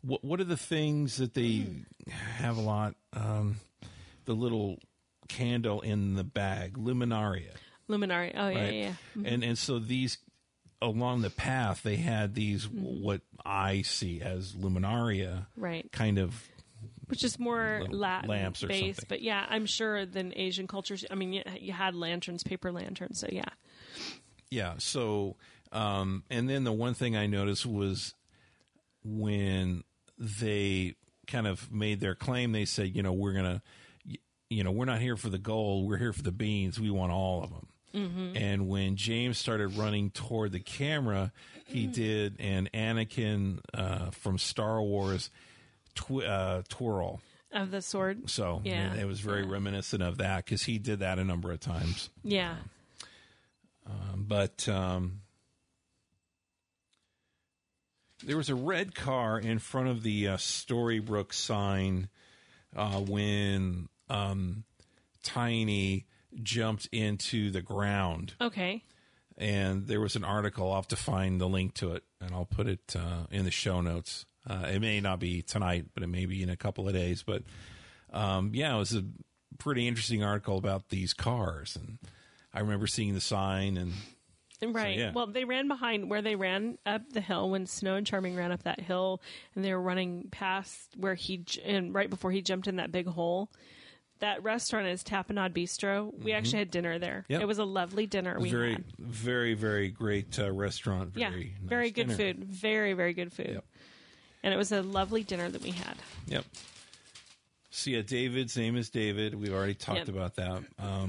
what are the things that they have a lot? The little candle in the bag, luminaria. Luminari. Oh, yeah, Right? yeah. And so these along the path they had these what I see as luminaria, Right. kind of Which is more little Latin lamps or based, something. but yeah, I'm sure than Asian cultures. I mean, you had lanterns, paper lanterns, so yeah. Yeah. So, and then the one thing I noticed was when they kind of made their claim, they said, we're not here for the gold. We're here for the beans. We want all of them. Mm-hmm. And when James started running toward the camera, he did an Anakin from Star Wars twirl. Of the sword. So Yeah. it was very reminiscent of that because he did that a number of times. Yeah. But there was a red car in front of the Storybrooke sign when Tiny jumped into the ground. Okay. And there was an article. I'll have to find the link to it, and I'll put it in the show notes. It may not be tonight, but it may be in a couple of days. But, it was a pretty interesting article about these cars. And I remember seeing the sign. And Right. So, yeah. Well, they ran behind where they ran up the hill when Snow and Charming ran up that hill, and they were running past where and right before he jumped in that big hole. That restaurant is Tapenade Bistro. We actually had dinner there. Yep. It was a lovely dinner we very, had. very, very great restaurant. Very nice very good dinner. food. Very, very good food. Yep. And it was a lovely dinner that we had. Yep. So yeah, David's name is David. We've already talked Yep. about that.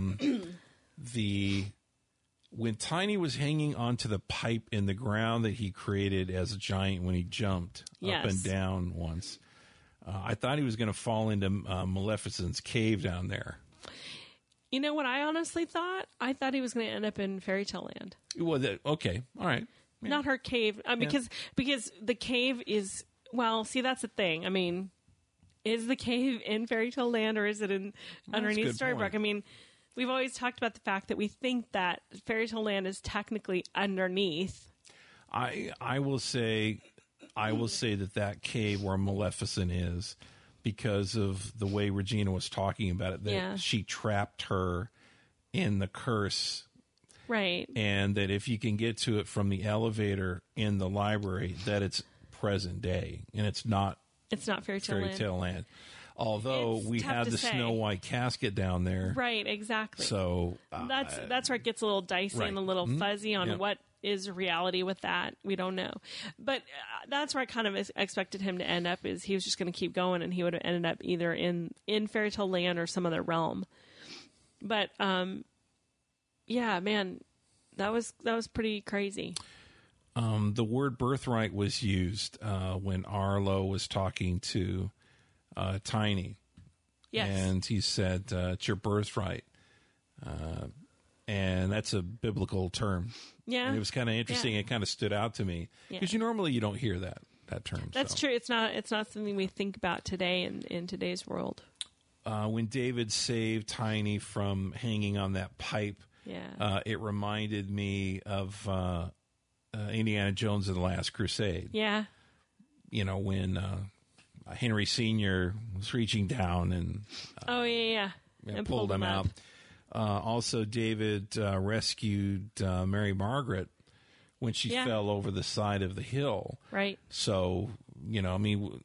When Tiny was hanging onto the pipe in the ground that he created as a giant when he jumped up Yes. and down once, I thought he was going to fall into Maleficent's cave down there. You know what I honestly thought? I thought he was going to end up in Fairy Tale Land. Well, okay, all right. Yeah. Not her cave. Because the cave is, well, see, that's the thing. I mean, is the cave in Fairy Tale Land or is it underneath good point. Storybrooke? I mean, we've always talked about the fact that we think that Fairy Tale Land is technically underneath. I will say that cave where Maleficent is, because of the way Regina was talking about it, that she trapped her in the curse. Right. And that if you can get to it from the elevator in the library, that it's present day and it's not Fairy Tale Land. Although It's we tough had to the say. Snow White casket down there. Right, exactly. So that's where it gets a little dicey right. and a little fuzzy on Yep. what is reality with that. We don't know. But that's where I kind of expected him to end up, is he was just going to keep going and he would have ended up either in Fairy Tale Land or some other realm. But yeah, man, that was pretty crazy. the word birthright was used when Arlo was talking to Tiny. Yes. And he said, it's your birthright. And that's a biblical term. Yeah. And it was kind of interesting. Yeah. It kind of stood out to me because normally you don't hear that term. That's true. It's not something we think about today in today's world. When David saved Tiny from hanging on that pipe, it reminded me of Indiana Jones and the Last Crusade. Yeah. You know, when Henry Sr. was reaching down and and pulled him out. Also, David rescued Mary Margaret when she fell over the side of the hill. Right. So, you know, I mean,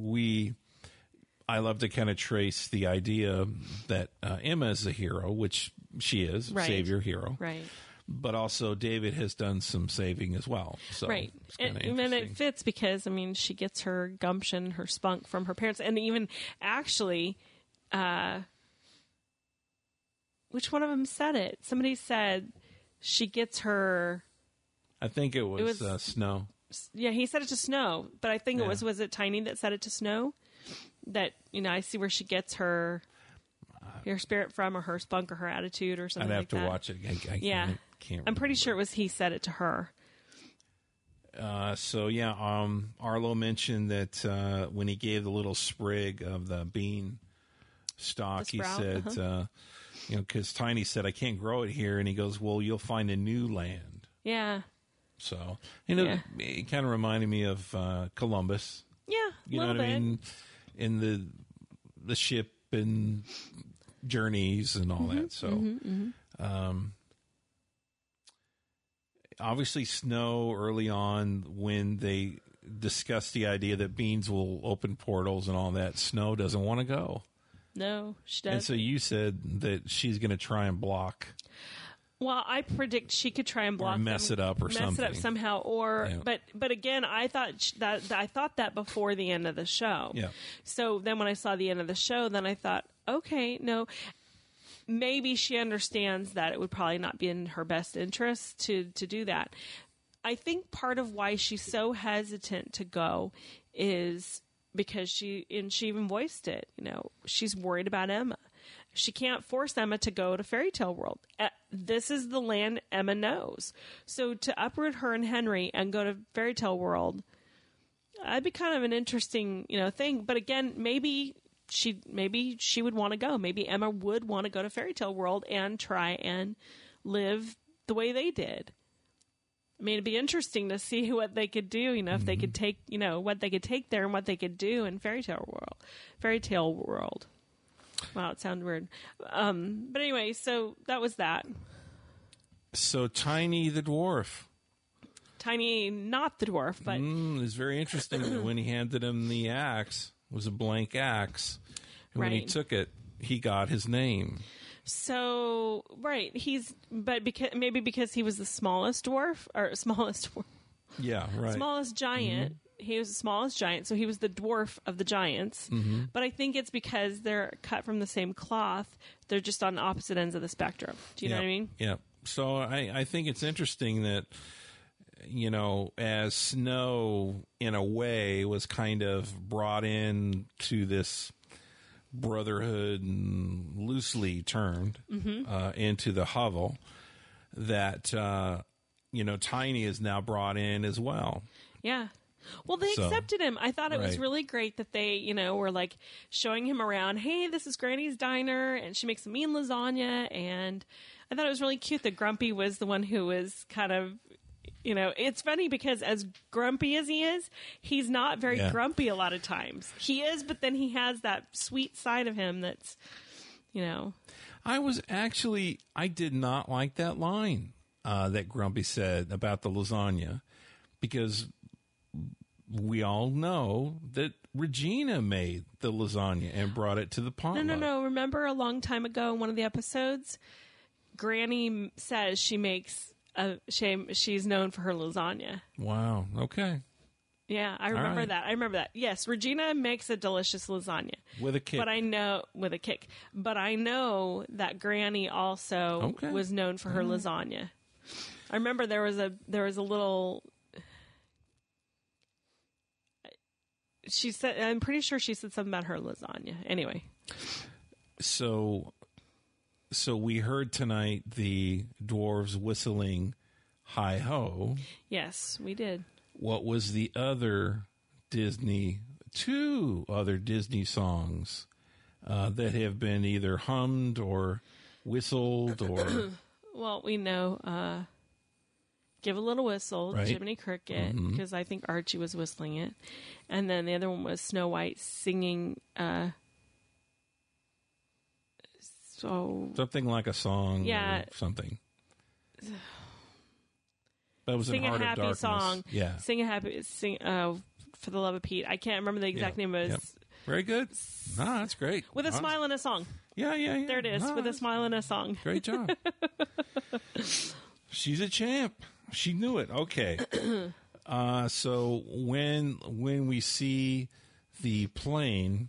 I love to kind of trace the idea that Emma is a hero, which she is, savior hero. Right. But also David has done some saving as well. So right. it's kinda And then it interesting. fits because, I mean, she gets her gumption, her spunk from her parents. And even actually, which one of them said it? Somebody said she gets her... I think it was Snow. Yeah, he said it to Snow, but I think it was it Tiny that said it to Snow? That, you know, I see where she gets her spirit from, or her spunk, or her attitude, or something I'd have like to that. watch it. I can't I'm pretty remember. sure it was he said it to her. Arlo mentioned that when he gave the little sprig of the bean stalk, The he sprout, said, you know, because Tiny said, I can't grow it here. And he goes, well, you'll find a new land. Yeah. So, you know, it kind of reminded me of Columbus. Yeah, You know what I mean? In the ship and journeys and all that. So, obviously, Snow early on when they discuss the idea that Beans will open portals and all that, Snow doesn't want to go. No, she doesn't. And so you said that she's going to try and block. Well, I predict she could try and block or mess it up or something. Mess it up somehow, or Yeah. but again, I thought that before the end of the show. Yeah. So then when I saw the end of the show, then I thought, okay, no, maybe she understands that it would probably not be in her best interest to do that. I think part of why she's so hesitant to go is because she even voiced it. You know, she's worried about Emma. She can't force Emma to go to Fairy Tale World. This is the land Emma knows. So to uproot her and Henry and go to Fairy Tale World, that'd be kind of an interesting, thing. But again, maybe she would want to go. Maybe Emma would want to go to Fairy Tale World and try and live the way they did. I mean, it'd be interesting to see what they could do, if they could take, what they could take there and what they could do in Fairy Tale World. Wow, it sounded weird. But anyway, so that was that. So Tiny the dwarf. Tiny, not the dwarf, but... It's very interesting that when he handed him the axe, it was a blank axe. And when he took it, he got his name. So, right, because he was the smallest dwarf. Yeah, right. Smallest giant. He was the smallest giant, so he was the dwarf of the giants. But I think it's because they're cut from the same cloth. They're just on opposite ends of the spectrum. Do you know what I mean? Yeah. So I think it's interesting that, as Snow, in a way, was kind of brought in to this brotherhood and loosely termed into the hovel, that, Tiny is now brought in as well. Yeah. Well, they accepted him. I thought it was really great that they, were like showing him around. Hey, this is Granny's diner, and she makes a mean lasagna. And I thought it was really cute that Grumpy was the one who was kind of, it's funny because as grumpy as he is, he's not very grumpy a lot of times. He is, but then he has that sweet side of him that's, I did not like that line that Grumpy said about the lasagna, because we all know that Regina made the lasagna and brought it to the potluck. No. Remember a long time ago in one of the episodes, Granny says she makes she's known for her lasagna. Wow. Okay. Yeah, I remember that. Yes, Regina makes a delicious lasagna. With a kick. But I know that Granny also was known for her lasagna. I remember there was a little... She said, I'm pretty sure she said something about her lasagna. Anyway. So we heard tonight the dwarves whistling Hi-Ho. Yes, we did. What was the two other Disney songs that have been either hummed or whistled or... Well, we know Give a Little Whistle, right. Jiminy Cricket, because I think Archie was whistling it. And then the other one was Snow White singing... something like a song or something. That was Sing in Heart a happy of Darkness. song. Yeah. Sing For the Love of Pete. I can't remember the exact name of it. Yep. Very good. No, that's great. With a smile and a song. Yeah. There it is. No, with a smile and a song. Great job. She's a champ. She knew it. Okay. So when we see the plane,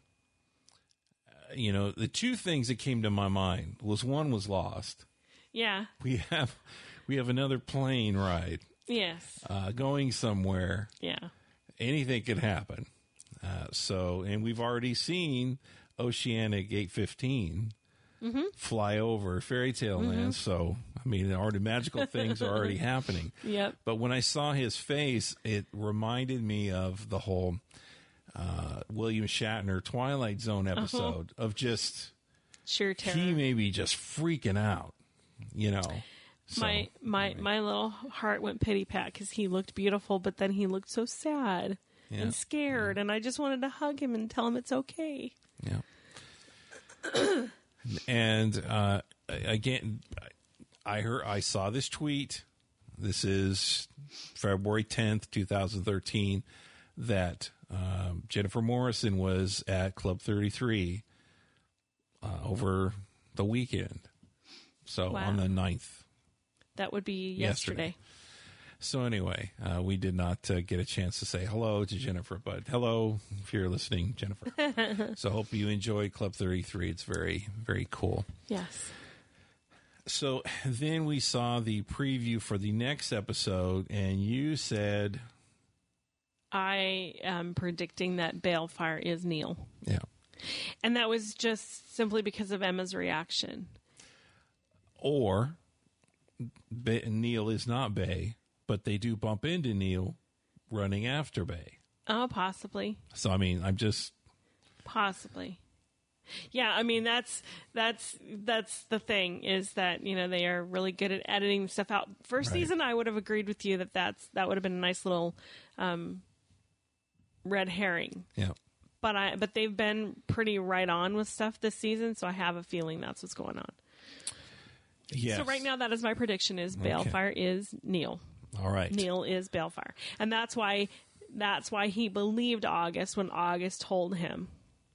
the two things that came to my mind was one was Lost. Yeah. We have another plane ride. Yes. Going somewhere. Yeah. Anything could happen. And we've already seen Oceanic 815 fly over Fairy Tale Land. So, I mean, already magical things are already happening. Yep. But when I saw his face, it reminded me of the whole William Shatner Twilight Zone episode of just sheer terror. He may be just freaking out, So, my little heart went pity pat because he looked beautiful, but then he looked so sad. and scared, and I just wanted to hug him and tell him it's okay. Yeah. And again, I saw this tweet. This is February 10th, 2013, that Jennifer Morrison was at Club 33 over the weekend. So on the 9th. That would be yesterday. So anyway, we did not get a chance to say hello to Jennifer, but hello if you're listening, Jennifer. So hope you enjoy Club 33. It's very, very cool. Yes. So then we saw the preview for the next episode, and you said... I am predicting that Balefire is Neil. Yeah. And that was just simply because of Emma's reaction. Or Neil is not Bay, but they do bump into Neil running after Bay. Oh, possibly. So, I mean, I'm just... Possibly. Yeah, I mean, that's the thing, is that, you know, they are really good at editing stuff out. First season, I would have agreed with you that that would have been a nice little red herring. Yeah. But they've been pretty right on with stuff this season, so I have a feeling that's what's going on. Yes. So right now, that is my prediction: is Balefire is Neil. All right. Neil is Balefire, and that's why he believed August when August told him.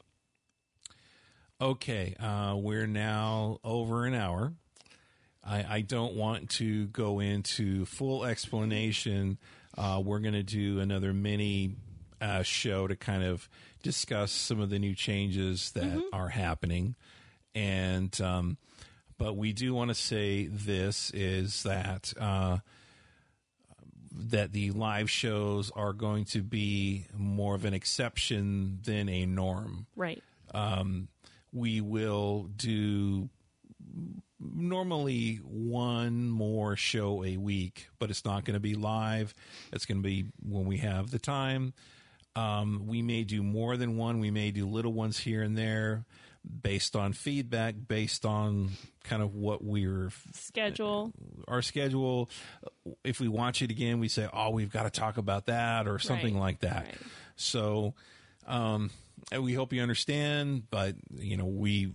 Okay, we're now over an hour. I don't want to go into full explanation. We're going to do another mini show to kind of discuss some of the new changes that are happening. And but we do want to say this is that that the live shows are going to be more of an exception than a norm. Right. We will do normally one more show a week, but it's not going to be live. It's going to be when we have the time. We may do more than one. We may do little ones here and there based on feedback, based on kind of what we're... Our schedule. If we watch it again, we say, oh, we've got to talk about that or something like that. Right. So... we hope you understand, but you know, we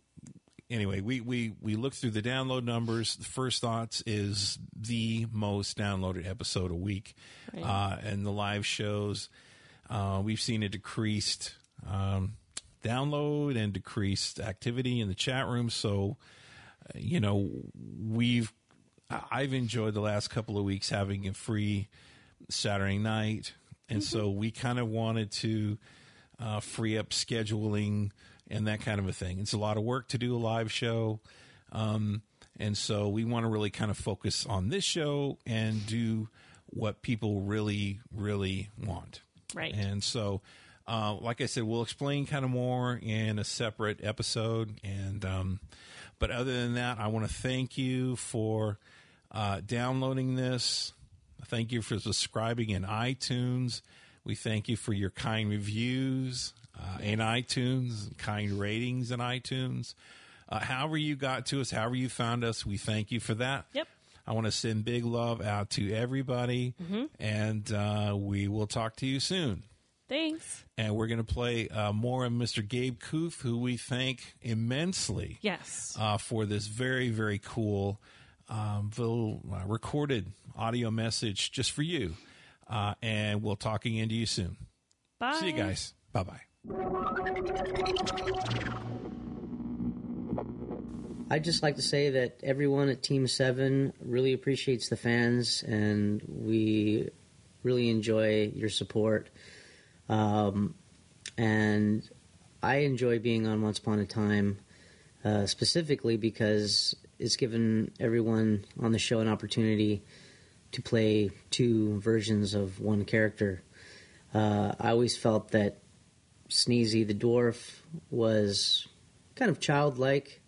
look through the download numbers. The First Thoughts is the most downloaded episode a week, and the live shows, we've seen a decreased download and decreased activity in the chat room. So, you know, I've enjoyed the last couple of weeks having a free Saturday night, and so we kind of wanted to free up scheduling and that kind of a thing. It's a lot of work to do a live show. And so we want to really kind of focus on this show and do what people really, really want. Right. And so, like I said, we'll explain kind of more in a separate episode. And, but other than that, I want to thank you for downloading this. Thank you for subscribing in iTunes. We thank you for your kind reviews in iTunes, kind ratings in iTunes. However you got to us, however you found us, we thank you for that. Yep. I want to send big love out to everybody, and we will talk to you soon. Thanks. And we're going to play more of Mr. Gabe Kuth, who we thank immensely for this very, very cool little recorded audio message just for you. And we'll talk again to you soon. Bye. See you guys. Bye-bye. I'd just like to say that everyone at Team 7 really appreciates the fans, and we really enjoy your support. And I enjoy being on Once Upon a Time, specifically because it's given everyone on the show an opportunity to play two versions of one character. I always felt that Sneezy the dwarf was kind of childlike,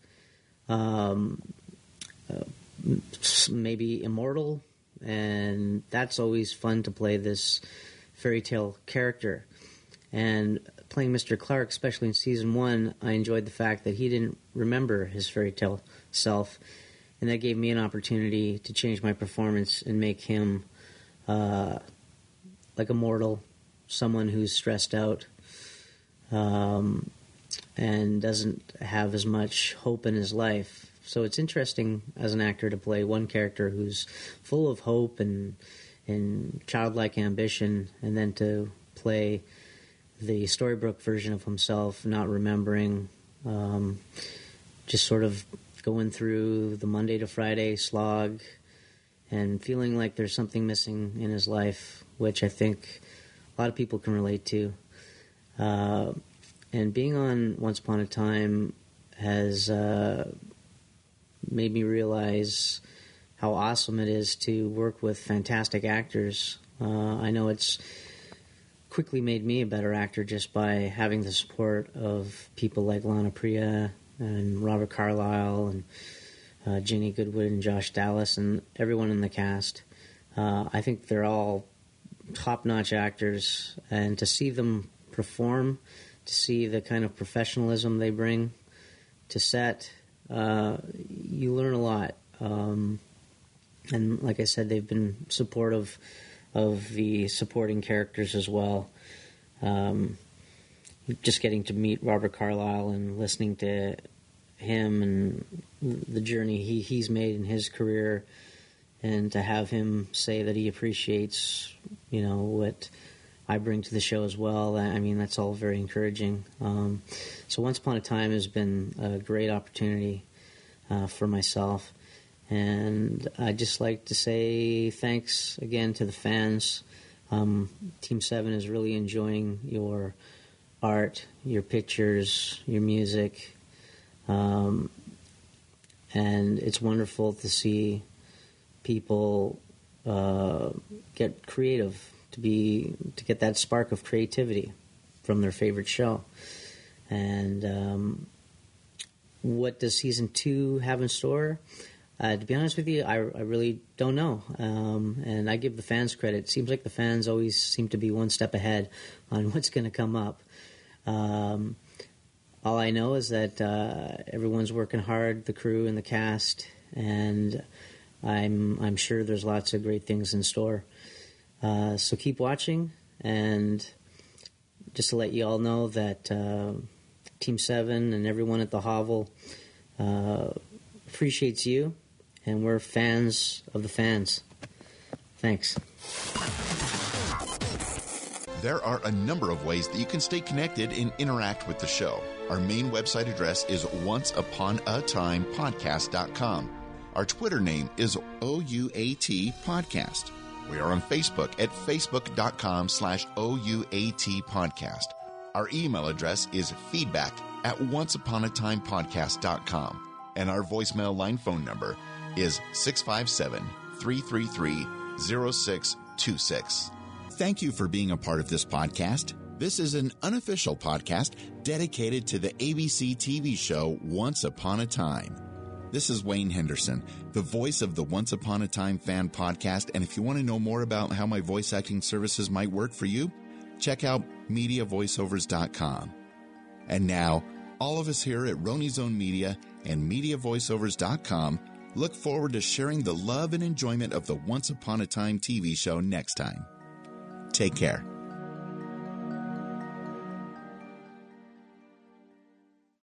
maybe immortal, and that's always fun to play this fairy tale character. And playing Mr. Clark, especially in Season 1, I enjoyed the fact that he didn't remember his fairy tale self, and that gave me an opportunity to change my performance and make him like a mortal, someone who's stressed out and doesn't have as much hope in his life. So it's interesting as an actor to play one character who's full of hope and childlike ambition, and then to play the Storybrooke version of himself, not remembering, just sort of going through the Monday to Friday slog and feeling like there's something missing in his life, which I think a lot of people can relate to. And being on Once Upon a Time has made me realize how awesome it is to work with fantastic actors. I know it's quickly made me a better actor just by having the support of people like Lana Priya and Robert Carlyle and Ginny Goodwood and Josh Dallas and everyone in the cast. I think they're all top-notch actors, and to see them perform, to see the kind of professionalism they bring to set, you learn a lot. And like I said, they've been supportive of the supporting characters as well. Just getting to meet Robert Carlyle and listening to him and the journey he's made in his career, and to have him say that he appreciates, what I bring to the show as well. I mean, that's all very encouraging. So Once Upon a Time has been a great opportunity for myself. And I'd just like to say thanks again to the fans. Team 7 is really enjoying your art, your pictures, your music. And it's wonderful to see people get creative, to get that spark of creativity from their favorite show. And what does season 2 have in store? To be honest with you, I really don't know. And I give the fans credit. It seems like the fans always seem to be one step ahead on what's going to come up. All I know is that everyone's working hard, the crew and the cast, and I'm sure there's lots of great things in store. So keep watching, and just to let you all know that Team 7 and everyone at the Hovel appreciates you, and we're fans of the fans. Thanks. There are a number of ways that you can stay connected and interact with the show. Our main website address is onceuponatimepodcast.com. Our Twitter name is OUAT Podcast. We are on Facebook at facebook.com/OUAT Podcast. Our email address is feedback@onceuponatimepodcast.com. And our voicemail line phone number is 657-333-0626. Thank you for being a part of this podcast. This is an unofficial podcast dedicated to the ABC TV show Once Upon a Time. This is Wayne Henderson, the voice of the Once Upon a Time fan podcast. And if you want to know more about how my voice acting services might work for you, check out MediaVoiceovers.com. And now, all of us here at Rony Zone Media and MediaVoiceovers.com look forward to sharing the love and enjoyment of the Once Upon a Time TV show next time. Take care.